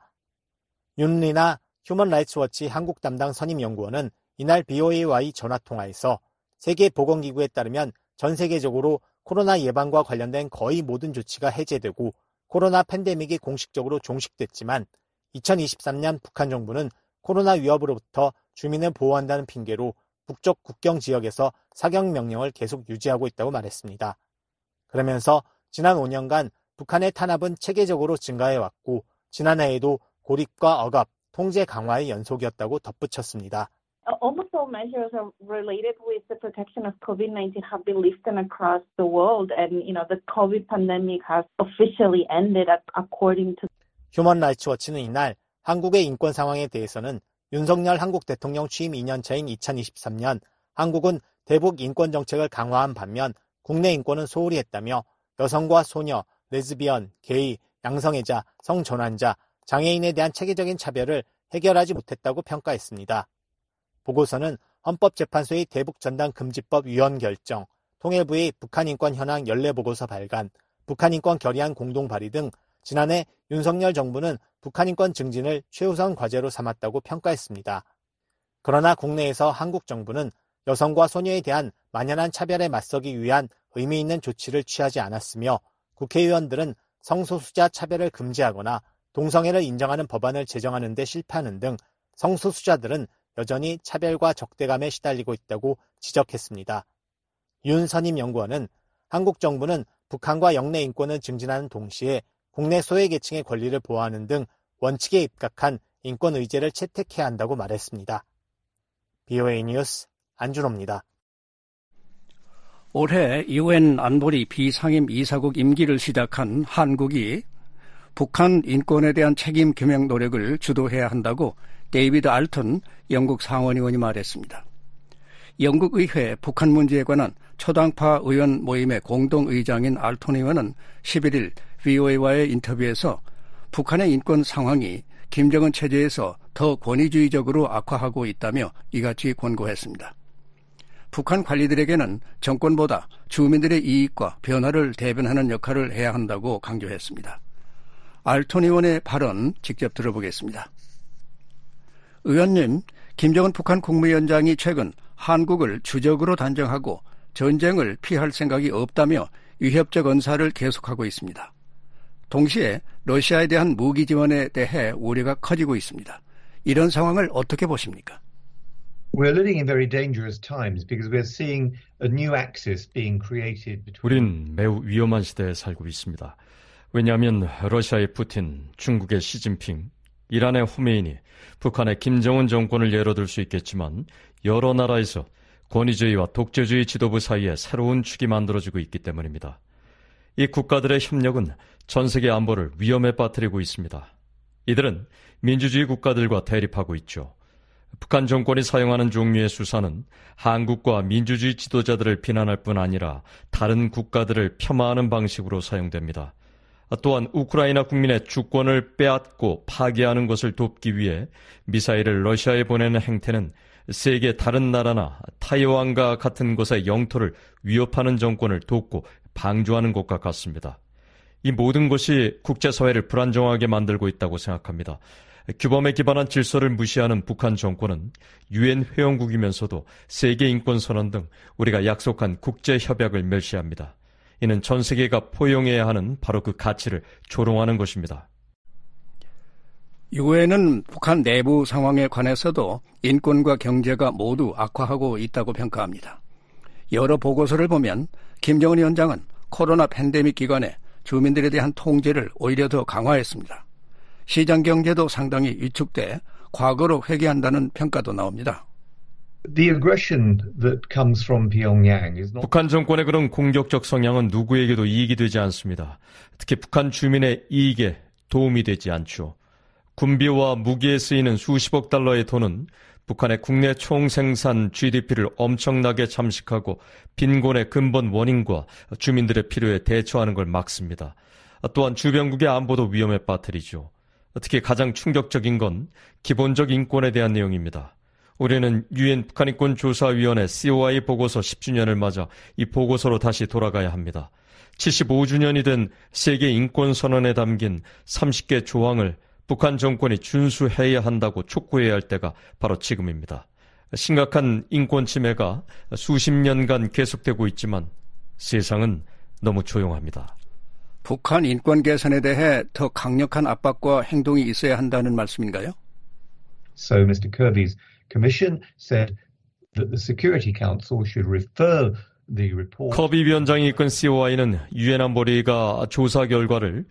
Q: 윤리나 휴먼 라이츠 워치 한국 담당 선임연구원은 이날 비오에이와의 전화통화에서 세계보건기구에 따르면 전 세계적으로 코로나 예방과 관련된 거의 모든 조치가 해제되고 코로나 팬데믹이 공식적으로 종식됐지만 이천이십삼 년 북한 정부는 코로나 위협으로부터 주민을 보호한다는 핑계로 북쪽 국경 지역에서 사격 명령을 계속 유지하고 있다고 말했습니다. 그러면서 지난 오 년간 북한의 탄압은 체계적으로 증가해왔고 지난해에도 고립과 억압, 통제 강화의 연속이었다고 덧붙였습니다.
R: Almost all measures are related with the protection of COVID nineteen have been lifted across the world, and you know the COVID pandemic has officially ended according to.
Q: 휴먼 라이츠 워치는 이날 한국의 인권 상황에 대해서는 윤석열 한국 대통령 취임 이 년 차인 이천이십삼 년 한국은 대북 인권 정책을 강화한 반면 국내 인권은 소홀히 했다며 여성과 소녀, 레즈비언, 게이, 양성애자, 성전환자, 장애인에 대한 체계적인 차별을 해결하지 못했다고 평가했습니다. 보고서는 헌법재판소의 대북전단금지법 위헌 결정, 통일부의 북한인권 현황 연례보고서 발간, 북한인권 결의안 공동 발의 등 지난해 윤석열 정부는 북한인권 증진을 최우선 과제로 삼았다고 평가했습니다. 그러나 국내에서 한국 정부는 여성과 소녀에 대한 만연한 차별에 맞서기 위한 의미 있는 조치를 취하지 않았으며 국회의원들은 성소수자 차별을 금지하거나 동성애를 인정하는 법안을 제정하는 데 실패하는 등 성소수자들은 여전히 차별과 적대감에 시달리고 있다고 지적했습니다. 윤 선임연구원은 한국 정부는 북한과 영내 인권을 증진하는 동시에 국내 소외계층의 권리를 보호하는 등 원칙에 입각한 인권 의제를 채택해야 한다고 말했습니다. 비오에이 뉴스 안준호입니다.
E: 올해 유엔 안보리 비상임 이사국 임기를 시작한 한국이 북한 인권에 대한 책임 규명 노력을 주도해야 한다고 데이비드 알턴 영국 상원의원이 말했습니다. 영국 의회 북한 문제에 관한 초당파 의원 모임의 공동의장인 알턴 의원은 십일 일 브이오에이와의 인터뷰에서 북한의 인권 상황이 김정은 체제에서 더 권위주의적으로 악화하고 있다며 이같이 권고했습니다. 북한 관리들에게는 정권보다 주민들의 이익과 변화를 대변하는 역할을 해야 한다고 강조했습니다. 알톤 의원의 발언 직접 들어보겠습니다. 의원님, 김정은 북한 국무위원장이 최근 한국을 주적으로 단정하고 전쟁을 피할 생각이 없다며 위협적 언사를 계속하고 있습니다. 동시에 러시아에 대한 무기 지원에 대해 우려가 커지고 있습니다. 이런 상황을 어떻게 보십니까?
S: We're living in very dangerous times because we're seeing a new axis being created between
T: 우린 매우 위험한 시대에 살고 있습니다. 왜냐하면 러시아의 푸틴, 중국의 시진핑, 이란의 호메이니, 북한의 김정은 정권을 예로 들 수 있겠지만 여러 나라에서 권위주의와 독재주의 지도부 사이에 새로운 축이 만들어지고 있기 때문입니다. 이 국가들의 협력은 전 세계 안보를 위험에 빠뜨리고 있습니다. 이들은 민주주의 국가들과 대립하고 있죠. 북한 정권이 사용하는 종류의 수사는 한국과 민주주의 지도자들을 비난할 뿐 아니라 다른 국가들을 폄하하는 방식으로 사용됩니다. 또한 우크라이나 국민의 주권을 빼앗고 파괴하는 것을 돕기 위해 미사일을 러시아에 보내는 행태는 세계 다른 나라나 타이완과 같은 곳의 영토를 위협하는 정권을 돕고 방조하는 것과 같습니다. 이 모든 것이 국제사회를 불안정하게 만들고 있다고 생각합니다. 규범에 기반한 질서를 무시하는 북한 정권은 유엔 회원국이면서도 세계인권선언 등 우리가 약속한 국제협약을 멸시합니다. 이는 전 세계가 포용해야 하는 바로 그 가치를 조롱하는 것입니다.
E: 유엔은 북한 내부 상황에 관해서도 인권과 경제가 모두 악화하고 있다고 평가합니다. 여러 보고서를 보면 김정은 위원장은 코로나 팬데믹 기간에 주민들에 대한 통제를 오히려 더 강화했습니다. 시장 경제도 상당히 위축돼 과거로 회귀한다는 평가도 나옵니다.
S: The aggression that comes from Pyongyang is not...
T: 북한 정권의 그런 공격적 성향은 누구에게도 이익이 되지 않습니다. 특히 북한 주민의 이익에 도움이 되지 않죠. 군비와 무기에 쓰이는 수십억 달러의 돈은 북한의 국내 총생산 지디피를 엄청나게 잠식하고 빈곤의 근본 원인과 주민들의 필요에 대처하는 걸 막습니다. 또한 주변국의 안보도 위험에 빠뜨리죠. 특히 가장 충격적인 건 기본적 인권에 대한 내용입니다. 우리는 유엔 북한인권조사위원회 씨오아이 보고서 십 주년을 맞아 이 보고서로 다시 돌아가야 합니다. 칠십오 주년이 된 세계인권선언에 담긴 삼십 개 조항을 북한 정권이 준수해야 한다고 촉구해야 할 때가 바로 지금입니다. 심각한 인권 침해가 수십 년간 계속되고 있지만 세상은 너무 조용합니다.
E: 북한 인권 개선에 대해 더 강력한 압박과 행동이 있어야 한다는 말씀인가요?
S: So Mister Kirby's commission said that the Security Council should refer the report.
T: 커비 위원장이 이끈 씨오아이는 유엔 안보리가 조사 결과를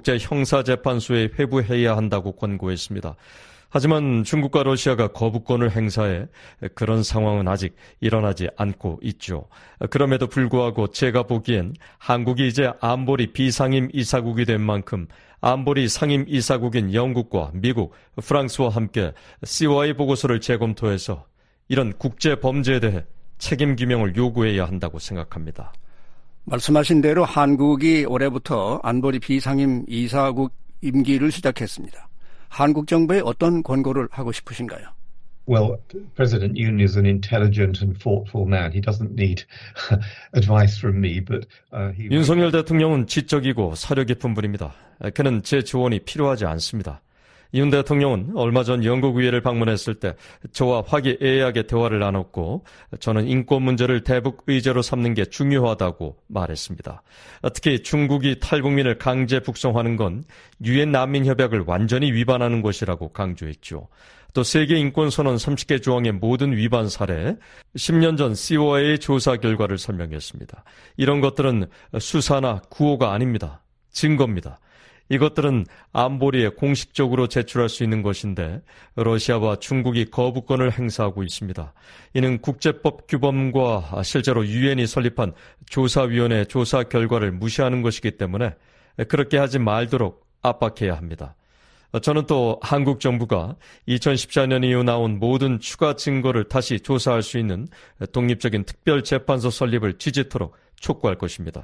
T: 국제형사재판소에 회부해야 한다고 권고했습니다. 하지만 중국과 러시아가 거부권을 행사해 그런 상황은 아직 일어나지 않고 있죠. 그럼에도 불구하고 제가 보기엔 한국이 이제 안보리 비상임 이사국이 된 만큼 안보리 상임 이사국인 영국과 미국, 프랑스와 함께 씨오아이 보고서를 재검토해서 이런 국제 범죄에 대해 책임 규명을 요구해야 한다고 생각합니다.
E: 말씀하신 대로 한국이 올해부터 안보리 비상임 이사국 임기를 시작했습니다. 한국 정부에 어떤 권고를 하고 싶으신가요?
S: Well, President Yoon is an intelligent and thoughtful man. He doesn't need advice from me, but uh, he...
T: 윤석열 대통령은 지적이고 사려 깊은 분입니다. 그는 제 조언이 필요하지 않습니다. 윤 대통령은 얼마 전 영국 의회를 방문했을 때 저와 화기애애하게 대화를 나눴고 저는 인권 문제를 대북 의제로 삼는 게 중요하다고 말했습니다. 특히 중국이 탈북민을 강제 북송하는 건 유엔 난민협약을 완전히 위반하는 것이라고 강조했죠. 또 세계인권선언 삼십 개 조항의 모든 위반 사례, 십 년 전 씨오아이의 조사 결과를 설명했습니다. 이런 것들은 수사나 구호가 아닙니다. 증거입니다. 이것들은 안보리에 공식적으로 제출할 수 있는 것인데 러시아와 중국이 거부권을 행사하고 있습니다. 이는 국제법 규범과 실제로 유엔이 설립한 조사위원회 조사 결과를 무시하는 것이기 때문에 그렇게 하지 말도록 압박해야 합니다. 저는 또 한국 정부가 이천십사 년 이후 나온 모든 추가 증거를 다시 조사할 수 있는 독립적인 특별재판소 설립을 지지토록 촉구할 것입니다.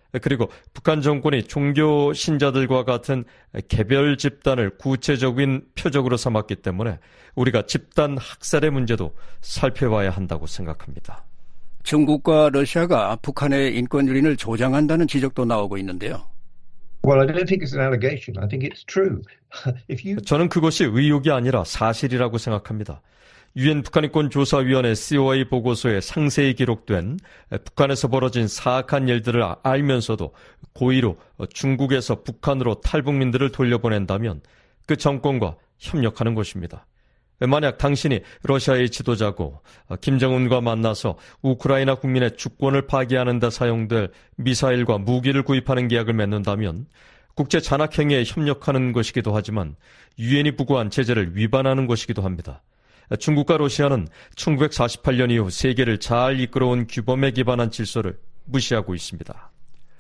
T: 그리고 북한 정권이 종교 신자들과 같은 개별 집단을 구체적인 표적으로 삼았기 때문에 우리가 집단 학살의 문제도 살펴봐야 한다고 생각합니다.
E: 중국과 러시아가 북한의 인권 유린을 조장한다는 지적도 나오고 있는데요.
S: Well, I don't think it's an allegation. I think it's true. If you...
T: 저는 그것이 의혹이 아니라 사실이라고 생각합니다. 유엔 북한인권조사위원회 씨오아이 보고서에 상세히 기록된 북한에서 벌어진 사악한 일들을 알면서도 고의로 중국에서 북한으로 탈북민들을 돌려보낸다면 그 정권과 협력하는 것입니다. 만약 당신이 러시아의 지도자고 김정은과 만나서 우크라이나 국민의 주권을 파기하는 데 사용될 미사일과 무기를 구입하는 계약을 맺는다면 국제 잔악행위에 협력하는 것이기도 하지만 유엔이 부과한 제재를 위반하는 것이기도 합니다. 중국과 러시아는 천구백사십팔 년 이후 세계를 잘 이끌어온 규범에 기반한 질서를 무시하고 있습니다.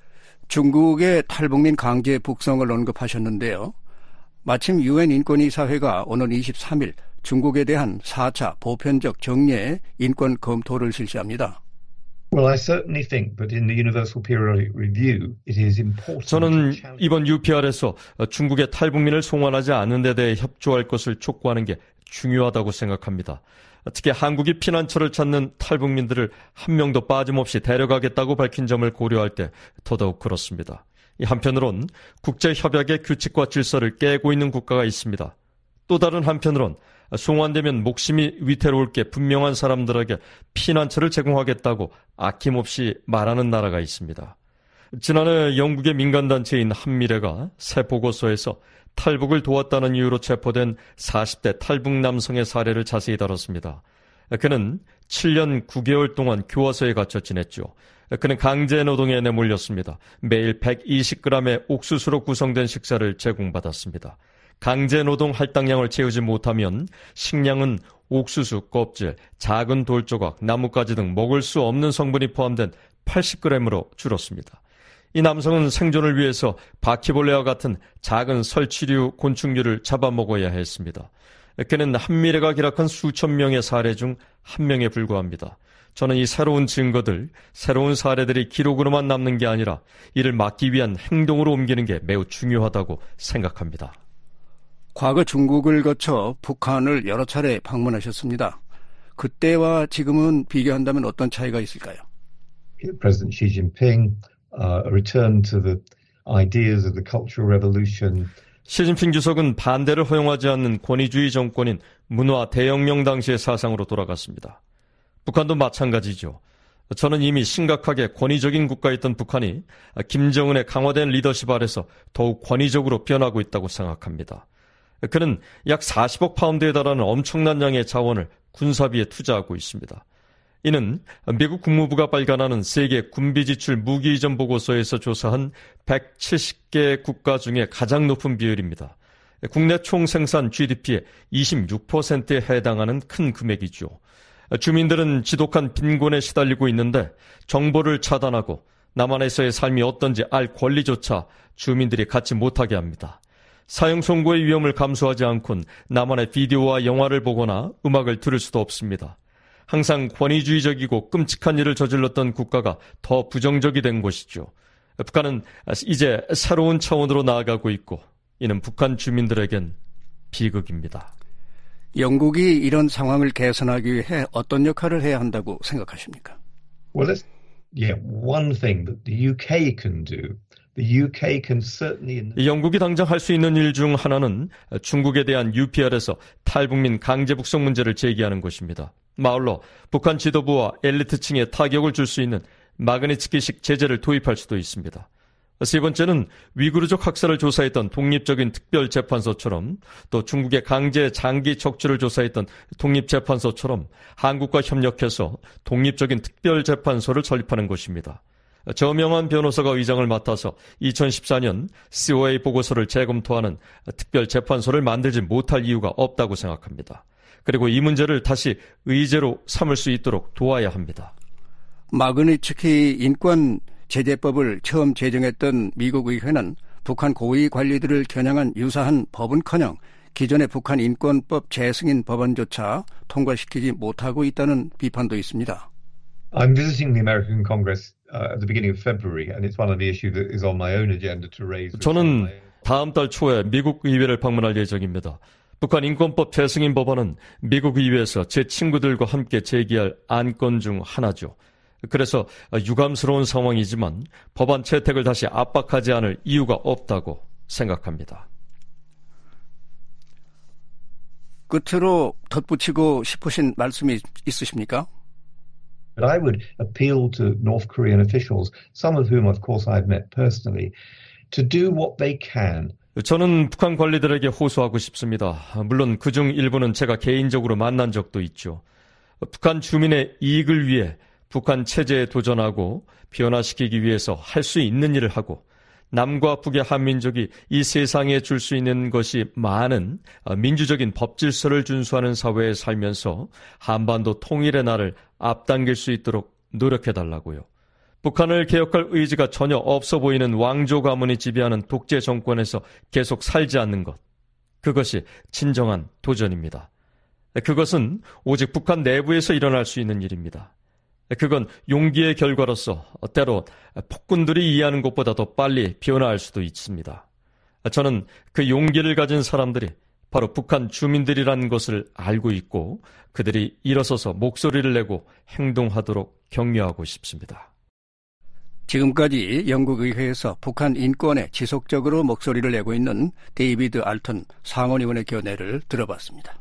E: 중국의 탈북민 강제 북송을 언급하셨는데요. 마침 유엔 인권이사회가 오는 이십삼 일 중국에 대한 사 차 보편적 정례 인권 검토를 실시합니다.
S: Well, I certainly think that in the Universal Periodic Review, it is important.
T: 저는 이번 유피알에서 중국의 탈북민을 송환하지 않는 데 대해 협조할 것을 촉구하는 게 중요하다고 생각합니다. 특히 한국이 피난처를 찾는 탈북민들을 한 명도 빠짐없이 데려가겠다고 밝힌 점을 고려할 때 더더욱 그렇습니다. 한편으론 국제협약의 규칙과 질서를 깨고 있는 국가가 있습니다. 또 다른 한편으론 송환되면 목숨이 위태로울 게 분명한 사람들에게 피난처를 제공하겠다고 아낌없이 말하는 나라가 있습니다. 지난해 영국의 민간단체인 한미래가 새 보고서에서 탈북을 도왔다는 이유로 체포된 사십 대 탈북 남성의 사례를 자세히 다뤘습니다. 그는 칠 년 구 개월 동안 교화소에 갇혀 지냈죠. 그는 강제노동에 내몰렸습니다. 매일 백이십 그램의 옥수수로 구성된 식사를 제공받았습니다. 강제노동 할당량을 채우지 못하면 식량은 옥수수, 껍질, 작은 돌조각, 나뭇가지 등 먹을 수 없는 성분이 포함된 팔십 그램으로 줄었습니다. 이 남성은 생존을 위해서 바퀴벌레와 같은 작은 설치류, 곤충류를 잡아먹어야 했습니다. 그는 한미래가 기록한 수천 명의 사례 중 한 명에 불과합니다. 저는 이 새로운 증거들, 새로운 사례들이 기록으로만 남는 게 아니라 이를 막기 위한 행동으로 옮기는 게 매우 중요하다고 생각합니다.
E: 과거 중국을 거쳐 북한을 여러 차례 방문하셨습니다. 그때와 지금은 비교한다면 어떤 차이가 있을까요?
S: President Xi Jinping uh, returned to the ideas of the Cultural Revolution.
T: 시진핑 주석은 반대를 허용하지 않는 권위주의 정권인 문화 대혁명 당시의 사상으로 돌아갔습니다. 북한도 마찬가지죠. 저는 이미 심각하게 권위적인 국가였던 북한이 김정은의 강화된 리더십 아래서 더욱 권위적으로 변하고 있다고 생각합니다. 그는 약 사십억 파운드에 달하는 엄청난 양의 자원을 군사비에 투자하고 있습니다. 이는 미국 국무부가 발간하는 세계 군비 지출 무기 이전 보고서에서 조사한 백칠십 개 국가 중에 가장 높은 비율입니다. 국내 총생산 지디피의 이십육 퍼센트에 해당하는 큰 금액이죠. 주민들은 지독한 빈곤에 시달리고 있는데 정보를 차단하고 남한에서의 삶이 어떤지 알 권리조차 주민들이 갖지 못하게 합니다. 사형 선고의 위험을 감수하지 않곤 남한의 비디오와 영화를 보거나 음악을 들을 수도 없습니다. 항상 권위주의적이고 끔찍한 일을 저질렀던 국가가 더 부정적이 된 것이죠. 북한은 이제 새로운 차원으로 나아가고 있고 이는 북한 주민들에겐 비극입니다.
E: 영국이 이런 상황을 개선하기 위해 어떤 역할을 해야 한다고 생각하십니까?
S: Well, that's yeah, one thing that the 유케이 can do. The 유케이 can certainly.
T: 영국이 당장 할 수 있는 일 중 하나는 중국에 대한 유피알에서 탈북민 강제 북송 문제를 제기하는 것입니다. 아울러 북한 지도부와 엘리트층에 타격을 줄 수 있는 마그니츠키식 제재를 도입할 수도 있습니다. 세 번째는 위구르족 학살을 조사했던 독립적인 특별재판소처럼 또 중국의 강제 장기 척추를 조사했던 독립재판소처럼 한국과 협력해서 독립적인 특별재판소를 설립하는 것입니다. 저명한 변호사가 의장을 맡아서 이천십사 년 씨오에이 보고서를 재검토하는 특별재판소를 만들지 못할 이유가 없다고 생각합니다. 그리고 이 문제를 다시 의제로 삼을 수 있도록 도와야 합니다.
E: 마그니츠키 인권 제재법을 처음 제정했던 미국 의회는 북한 고위 관리들을 겨냥한 유사한 법은커녕 기존의 북한 인권법 재승인 법안조차 통과시키지 못하고 있다는 비판도 있습니다.
S: I'm visiting the American Congress uh, at the beginning of February, and it's one of the issues that is on my own agenda to raise.
T: 저는 다음 달 초에 미국 의회를 방문할 예정입니다. 북한 인권법 재승인 법안은 미국 의회에서 제 친구들과 함께 제기할 안건 중 하나죠. 그래서 유감스러운 상황이지만 법안 채택을 다시 압박하지 않을 이유가 없다고 생각합니다.
E: 끝으로 덧붙이고 싶으신 말씀이 있으십니까?
S: But I would appeal to North Korean officials, some of whom, of course, I've met personally, to do what they can.
T: 저는 북한 관리들에게 호소하고 싶습니다. 물론 그중 일부는 제가 개인적으로 만난 적도 있죠. 북한 주민의 이익을 위해 북한 체제에 도전하고 변화시키기 위해서 할 수 있는 일을 하고 남과 북의 한민족이 이 세상에 줄 수 있는 것이 많은 민주적인 법질서를 준수하는 사회에 살면서 한반도 통일의 날을 앞당길 수 있도록 노력해달라고요. 북한을 개혁할 의지가 전혀 없어 보이는 왕조 가문이 지배하는 독재 정권에서 계속 살지 않는 것. 그것이 진정한 도전입니다. 그것은 오직 북한 내부에서 일어날 수 있는 일입니다. 그건 용기의 결과로서 때로 폭군들이 이해하는 것보다 더 빨리 변화할 수도 있습니다. 저는 그 용기를 가진 사람들이 바로 북한 주민들이라는 것을 알고 있고 그들이 일어서서 목소리를 내고 행동하도록 격려하고 싶습니다.
E: 지금까지 영국 의회에서 북한 인권에 지속적으로 목소리를 내고 있는 데이비드 알턴 상원의원의 견해를 들어봤습니다.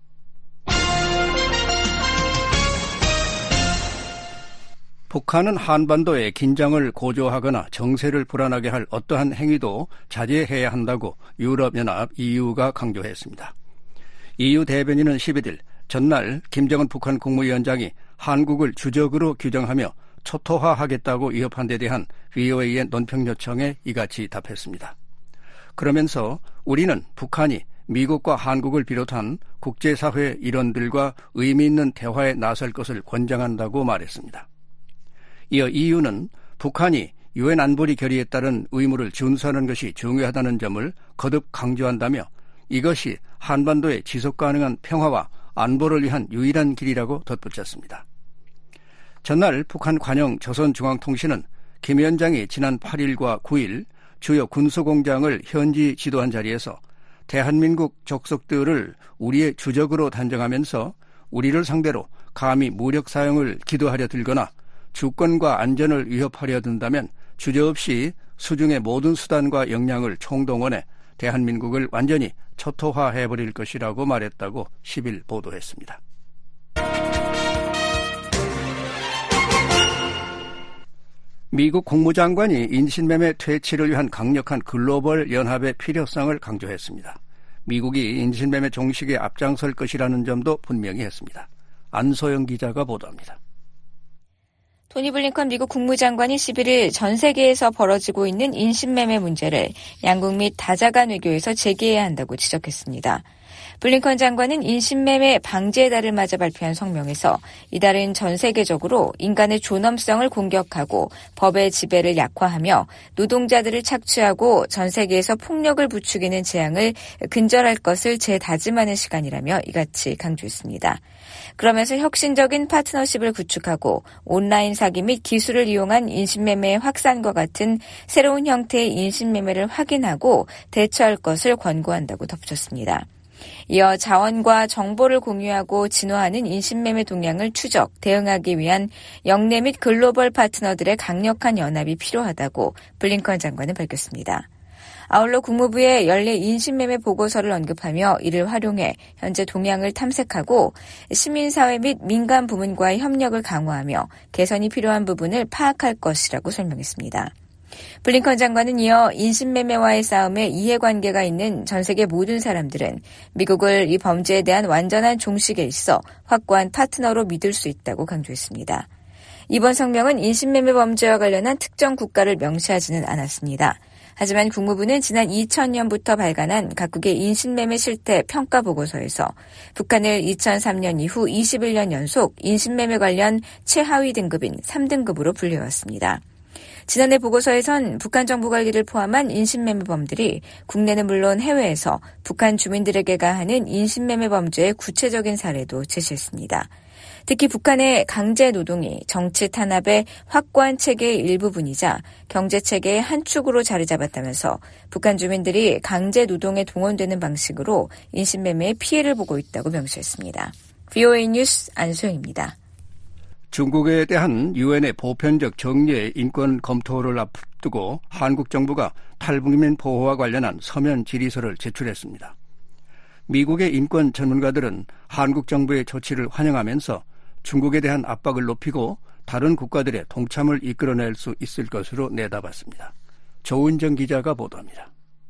E: 북한은 한반도에 긴장을 고조하거나 정세를 불안하게 할 어떠한 행위도 자제해야 한다고 유럽연합 이유가 강조했습니다. 이유 대변인은 십일 일 전날 김정은 북한 국무위원장이 한국을 주적으로 규정하며 초토화하겠다고 위협한 데 대한 브이오에이의 논평 요청에 이같이 답했습니다. 그러면서 우리는 북한이 미국과 한국을 비롯한 국제사회 일원들과 의미 있는 대화에 나설 것을 권장한다고 말했습니다. 이어 이유는 북한이 유엔 안보리 결의에 따른 의무를 준수하는 것이 중요하다는 점을 거듭 강조한다며 이것이 한반도의 지속가능한 평화와 안보를 위한 유일한 길이라고 덧붙였습니다. 전날 북한 관영 조선중앙통신은 김 위원장이 지난 팔 일과 구 일 주요 군수공장을 현지 지도한 자리에서 대한민국 족속들을 우리의 주적으로 단정하면서 우리를 상대로 감히 무력 사용을 기도하려 들거나 주권과 안전을 위협하려 든다면 주저없이 수중의 모든 수단과 역량을 총동원해 대한민국을 완전히 초토화해버릴 것이라고 말했다고 십 일 보도했습니다. 미국 국무장관이 인신매매 퇴치를 위한 강력한 글로벌 연합의 필요성을 강조했습니다. 미국이 인신매매 종식에 앞장설 것이라는 점도 분명히 했습니다. 안소영 기자가 보도합니다.
I: 토니 블링컨 미국 국무장관이 십일 일 전 세계에서 벌어지고 있는 인신매매 문제를 양국 및 다자간 외교에서 제기해야 한다고 지적했습니다. 블링컨 장관은 인신매매 방지의 달을 맞아 발표한 성명에서 이달은 전 세계적으로 인간의 존엄성을 공격하고 법의 지배를 약화하며 노동자들을 착취하고 전 세계에서 폭력을 부추기는 재앙을 근절할 것을 재다짐하는 시간이라며 이같이 강조했습니다. 그러면서 혁신적인 파트너십을 구축하고 온라인 사기 및 기술을 이용한 인신매매의 확산과 같은 새로운 형태의 인신매매를 확인하고 대처할 것을 권고한다고 덧붙였습니다. 이어 자원과 정보를 공유하고 진화하는 인신매매 동향을 추적, 대응하기 위한 영내 및 글로벌 파트너들의 강력한 연합이 필요하다고 블링컨 장관은 밝혔습니다. 아울러 국무부의 연례 인신매매 보고서를 언급하며 이를 활용해 현재 동향을 탐색하고 시민사회 및 민간 부문과의 협력을 강화하며 개선이 필요한 부분을 파악할 것이라고 설명했습니다. 블링컨 장관은 이어 인신매매와의 싸움에 이해관계가 있는 전 세계 모든 사람들은 미국을 이 범죄에 대한 완전한 종식에 있어 확고한 파트너로 믿을 수 있다고 강조했습니다. 이번 성명은 인신매매 범죄와 관련한 특정 국가를 명시하지는 않았습니다. 하지만 국무부는 지난 이천 년부터 발간한 각국의 인신매매 실태 평가 보고서에서 북한을 이천삼 년 이후 이십일 년 연속 인신매매 관련 최하위 등급인 삼 등급으로 분류해왔습니다. 지난해 보고서에선 북한 정부 관리를 포함한 인신매매범들이 국내는 물론 해외에서 북한 주민들에게 가하는 인신매매 범죄의 구체적인 사례도 제시했습니다. 특히 북한의 강제 노동이 정치 탄압의 확고한 체계의 일부분이자 경제 체계의 한 축으로 자리 잡았다면서 북한 주민들이 강제 노동에 동원되는 방식으로 인신매매의 피해를 보고 있다고 명시했습니다. 브이오에이 뉴스 안소영입니다.
E: 중국에 대한 유엔의 보편적 정례 인권 검토를 앞두고 한국 정부가 탈북민 보호와 관련한 서면 질의서를 제출했습니다. 미국의 인권 전문가들은 한국 정부의 조치를 환영하면서 중국에 대한 압박을 높이고 다른 국가들의 동참을 이끌어낼 수 있을 것으로 내다봤습니다. 조은정 기자가 보도합니다.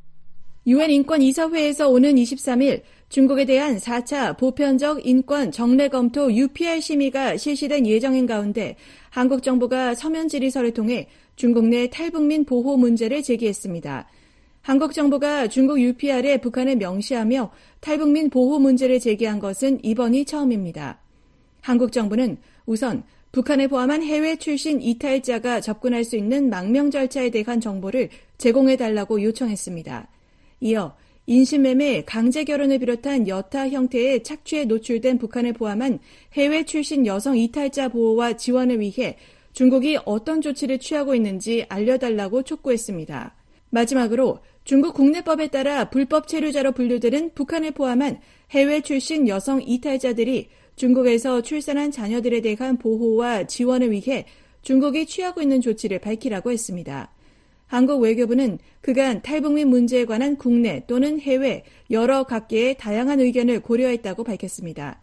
G: 유엔 인권이사회에서 오는 이십삼일 중국에 대한 사 차 보편적 인권 정례 검토 유피알 심의가 실시된 예정인 가운데 한국 정부가 서면 질의서를 통해 중국 내 탈북민 보호 문제를 제기했습니다. 한국 정부가 중국 유피알에 북한을 명시하며 탈북민 보호 문제를 제기한 것은 이번이 처음입니다. 한국 정부는 우선 북한을 포함한 해외 출신 이탈자가 접근할 수 있는 망명 절차에 대한 정보를 제공해달라고 요청했습니다. 이어 인신매매, 강제결혼을 비롯한 여타 형태의 착취에 노출된 북한을 포함한 해외 출신 여성 이탈자 보호와 지원을 위해 중국이 어떤 조치를 취하고 있는지 알려달라고 촉구했습니다. 마지막으로 중국 국내법에 따라 불법 체류자로 분류되는 북한을 포함한 해외 출신 여성 이탈자들이 중국에서 출산한 자녀들에 대한 보호와 지원을 위해 중국이 취하고 있는 조치를 밝히라고 했습니다. 한국 외교부는 그간 탈북민 문제에 관한 국내 또는 해외 여러 각계의 다양한 의견을 고려했다고 밝혔습니다.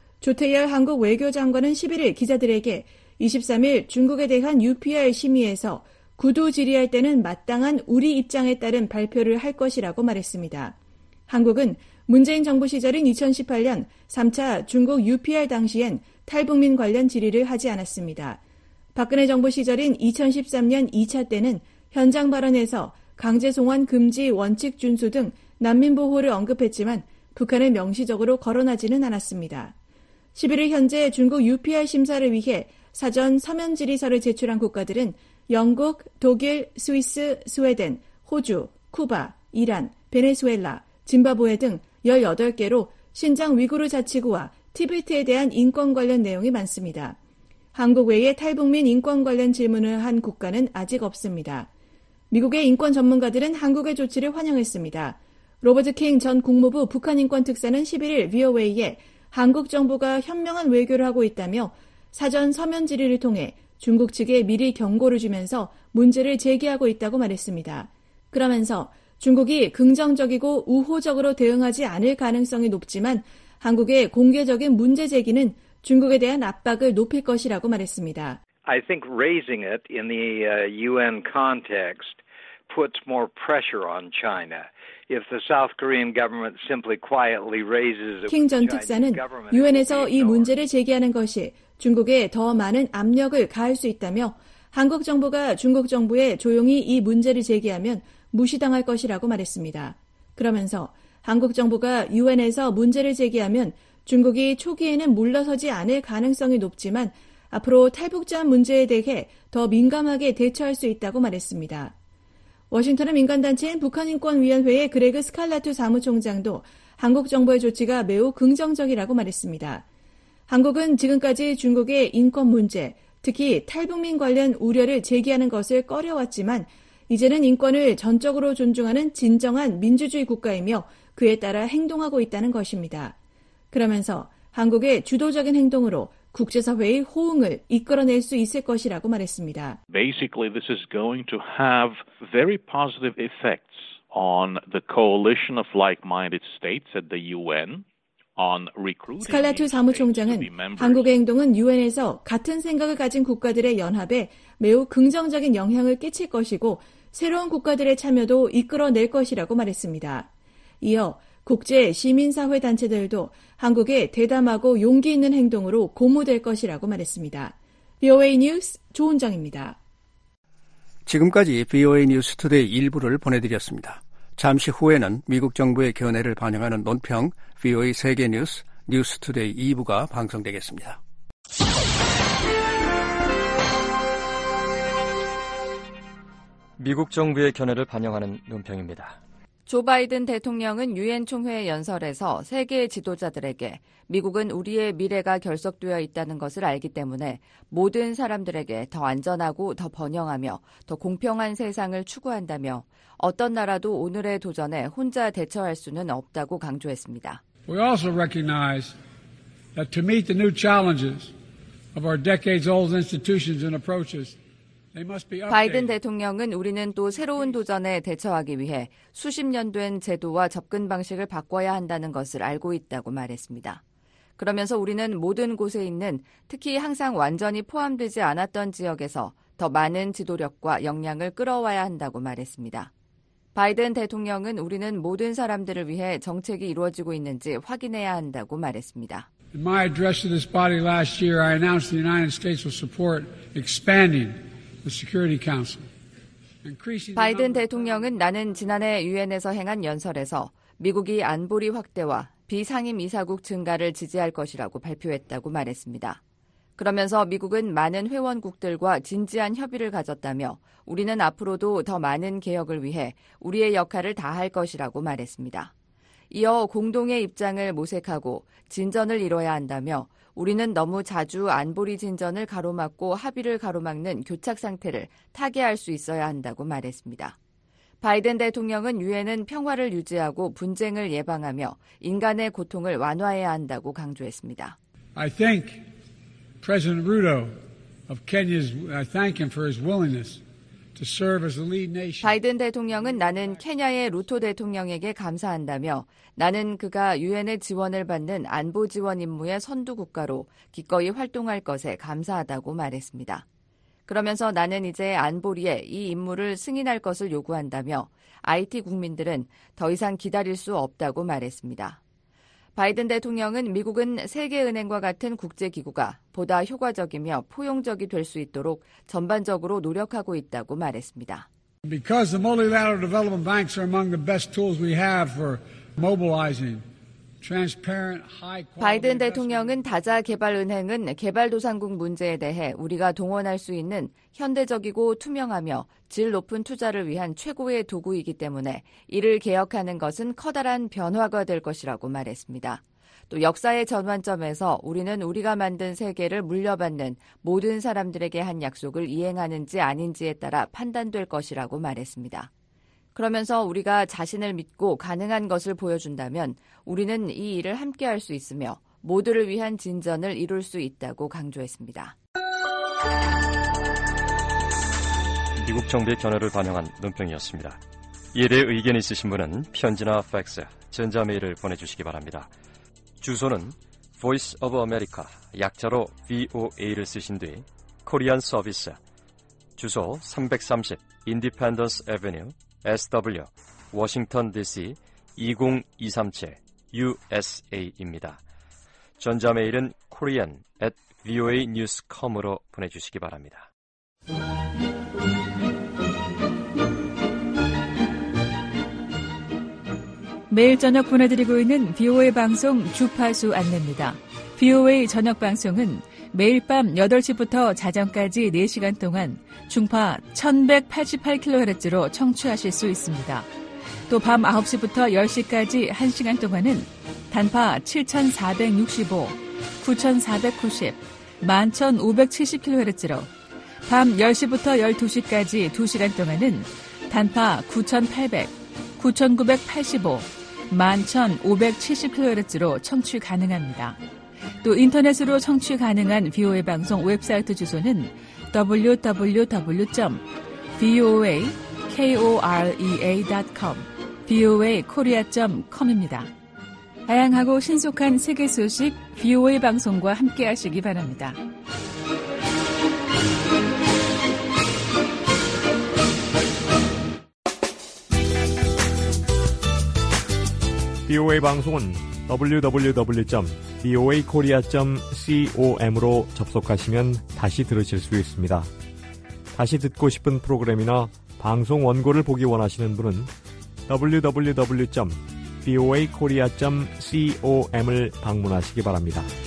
G: 조태열 한국 외교장관은 십일일 기자들에게 이십삼일 중국에 대한 유피알 심의에서 구두 질의할 때는 마땅한 우리 입장에 따른 발표를 할 것이라고 말했습니다. 한국은 문재인 정부 시절인 이천십팔년 삼 차 중국 유피알 당시엔 탈북민 관련 질의를 하지 않았습니다. 박근혜 정부 시절인 이천십삼년 이 차 때는 현장 발언에서 강제 송환 금지 원칙 준수 등 난민 보호를 언급했지만 북한을 명시적으로 거론하지는 않았습니다. 십일일 현재 중국 유피알 심사를 위해 사전 서면 질의서를 제출한 국가들은 영국, 독일, 스위스, 스웨덴, 호주, 쿠바, 이란, 베네수엘라, 짐바브웨 등 열여덟 개로 신장 위구르 자치구와 티베트에 대한 인권 관련 내용이 많습니다. 한국 외에 탈북민 인권 관련 질문을 한 국가는 아직 없습니다. 미국의 인권 전문가들은 한국의 조치를 환영했습니다. 로버트 킹 전 국무부 북한 인권 특사는 십일일 브이오에이에 한국 정부가 현명한 외교를 하고 있다며 사전 서면 질의를 통해 중국 측에 미리 경고를 주면서 문제를 제기하고 있다고 말했습니다. 그러면서 중국이 긍정적이고 우호적으로 대응하지 않을 가능성이 높지만 한국의 공개적인 문제 제기는 중국에 대한 압박을 높일 것이라고 말했습니다.
U: I think raising it in the uh, 유엔 context puts more pressure on China. If the South Korean government simply quietly raises it,
G: 킹 전 특사는 유엔에서 이 문제를 제기하는 것이 중국에 더 많은 압력을 가할 수 있다며 한국 정부가 중국 정부에 조용히 이 문제를 제기하면 무시당할 것이라고 말했습니다. 그러면서 한국 정부가 유엔에서 문제를 제기하면 중국이 초기에는 물러서지 않을 가능성이 높지만 앞으로 탈북자 문제에 대해 더 민감하게 대처할 수 있다고 말했습니다. 워싱턴의 민간단체인 북한인권위원회의 그레그 스칼라투 사무총장도 한국 정부의 조치가 매우 긍정적이라고 말했습니다. 한국은 지금까지 중국의 인권 문제, 특히 탈북민 관련 우려를 제기하는 것을 꺼려왔지만 이제는 인권을 전적으로 존중하는 진정한 민주주의 국가이며 그에 따라 행동하고 있다는 것입니다. 그러면서 한국의 주도적인 행동으로 국제사회의 호응을 이끌어낼 수 있을 것이라고 말했습니다.
V: Basically, this is going to have very positive effects on the coalition of like-minded states at the 유엔.
G: 스칼라투 사무총장은 한국의 행동은 유엔에서 같은 생각을 가진 국가들의 연합에 매우 긍정적인 영향을 끼칠 것이고 새로운 국가들의 참여도 이끌어낼 것이라고 말했습니다. 이어 국제 시민사회 단체들도 한국의 대담하고 용기 있는 행동으로 고무될 것이라고 말했습니다. 브이오에이 뉴스 조은정입니다.
E: 지금까지 브이오에이 뉴스 투데이 일부를 보내드렸습니다. 잠시 후에는 미국 정부의 견해를 반영하는 논평 브이오에이 세계뉴스 뉴스투데이 이 부가 방송되겠습니다.
T: 미국 정부의 견해를 반영하는 논평입니다.
B: 조 바이든 대통령은 유엔 총회 연설에서 세계 지도자들에게 미국은 우리의 미래가 결석되어 있다는 것을 알기 때문에 모든 사람들에게 더 안전하고 더 번영하며 더 공평한 세상을 추구한다며 어떤 나라도 오늘의 도전에 혼자 대처할 수는 없다고 강조했습니다.
C: We also recognize that to meet the new challenges of our decades-old institutions and approaches,
B: 바이든 대통령은 우리는 또 새로운 도전에 대처하기 위해 수십 년 된 제도와 접근 방식을 바꿔야 한다는 것을 알고 있다고 말했습니다. 그러면서 우리는 모든 곳에 있는 특히 항상 완전히 포함되지 않았던 지역에서 더 많은 지도력과 역량을 끌어와야 한다고 말했습니다. 바이든 대통령은 우리는 모든 사람들을 위해 정책이 이루어지고 있는지 확인해야 한다고 말했습니다.
C: In my address to this body last year, I announced the United States will support expanding the Security Council.
B: 바이든 대통령은 나는 지난해 유엔에서 행한 연설에서 미국이 안보리 확대와 비상임 이사국 증가를 지지할 것이라고 발표했다고 말했습니다. 그러면서 미국은 많은 회원국들과 진지한 협의를 가졌다며 우리는 앞으로도 더 많은 개혁을 위해 우리의 역할을 다할 것이라고 말했습니다. 이어 공동의 입장을 모색하고 진전을 이뤄야 한다며 우리는 너무 자주 안보리 진전을 가로막고 합의를 가로막는 교착 상태를 타개할 수 있어야 한다고 말했습니다. 바이든 대통령은 유엔은 평화를 유지하고 분쟁을 예방하며 인간의 고통을 완화해야 한다고 강조했습니다.
C: I thank President Ruto of Kenya's, I thank him for his willingness to serve as a lead nation.
B: 바이든 대통령은 나는 케냐의 루토 대통령에게 감사한다며 나는 그가 유엔의 지원을 받는 안보 지원 임무의 선두 국가로 기꺼이 활동할 것에 감사하다고 말했습니다. 그러면서 나는 이제 안보리에 이 임무를 승인할 것을 요구한다며 아이티 국민들은 더 이상 기다릴 수 없다고 말했습니다. 바이든 대통령은 미국은 세계은행과 같은 국제기구가 보다 효과적이며 포용적이 될 수 있도록 전반적으로 노력하고 있다고 말했습니다.
C: Because the multilateral development banks are among the best tools we have for mobilizing transparent, high quality.
B: 바이든 대통령은 다자개발은행은 개발도상국 문제에 대해 우리가 동원할 수 있는 현대적이고 투명하며 질 높은 투자를 위한 최고의 도구이기 때문에 이를 개혁하는 것은 커다란 변화가 될 것이라고 말했습니다. 또 역사의 전환점에서 우리는 우리가 만든 세계를 물려받는 모든 사람들에게 한 약속을 이행하는지 아닌지에 따라 판단될 것이라고 말했습니다. 그러면서 우리가 자신을 믿고 가능한 것을 보여준다면 우리는 이 일을 함께 할 수 있으며 모두를 위한 진전을 이룰 수 있다고 강조했습니다.
W: 미국 정부의 견해를 반영한 논평이었습니다. 이에 대해 의견이 있으신 분은 편지나 팩스, 전자메일을 보내주시기 바랍니다. 주소는 Voice of America, 약자로 브이오에이를 쓰신 뒤 코리안 서비스, 주소 삼백삼십 Independence Avenue, 에스더블유, 워싱턴 디씨 이공이삼칠 유에스에이입니다. 전자메일은 korean at voa news dot com으로 보내주시기 바랍니다.
X: 매일 저녁 보내드리고 있는 브이오에이 방송 주파수 안내입니다. 브이오에이 저녁 방송은 매일 밤 여덟 시부터 자정까지 네 시간 동안 중파 천백팔십팔 킬로헤르츠로 청취하실 수 있습니다. 또 밤 아홉 시부터 열 시까지 한 시간 동안은 단파 칠천사백육십오, 구천사백구십, 만 천오백칠십 킬로헤르츠로 밤 열 시부터 열두 시까지 두 시간 동안은 단파 구천팔백, 구천구백팔십오, 만 천오백칠십 킬로헤르츠로 청취 가능합니다. 또 인터넷으로 청취 가능한 브이오에이 방송 웹사이트 주소는 더블유 더블유 더블유 점 브이오에이 코리아 닷 컴, 브이오에이 코리아 닷 컴입니다. 다양하고 신속한 세계 소식 브이오에이 방송과 함께 하시기 바랍니다.
Y: 브이오에이 방송은 더블유 더블유 더블유 점 브이오에이 코리아 점 com으로 접속하시면 다시 들으실 수 있습니다. 다시 듣고 싶은 프로그램이나 방송 원고를 보기 원하시는 분은 더블유 더블유 더블유 점 브이오에이 코리아 점 com을 방문하시기 바랍니다.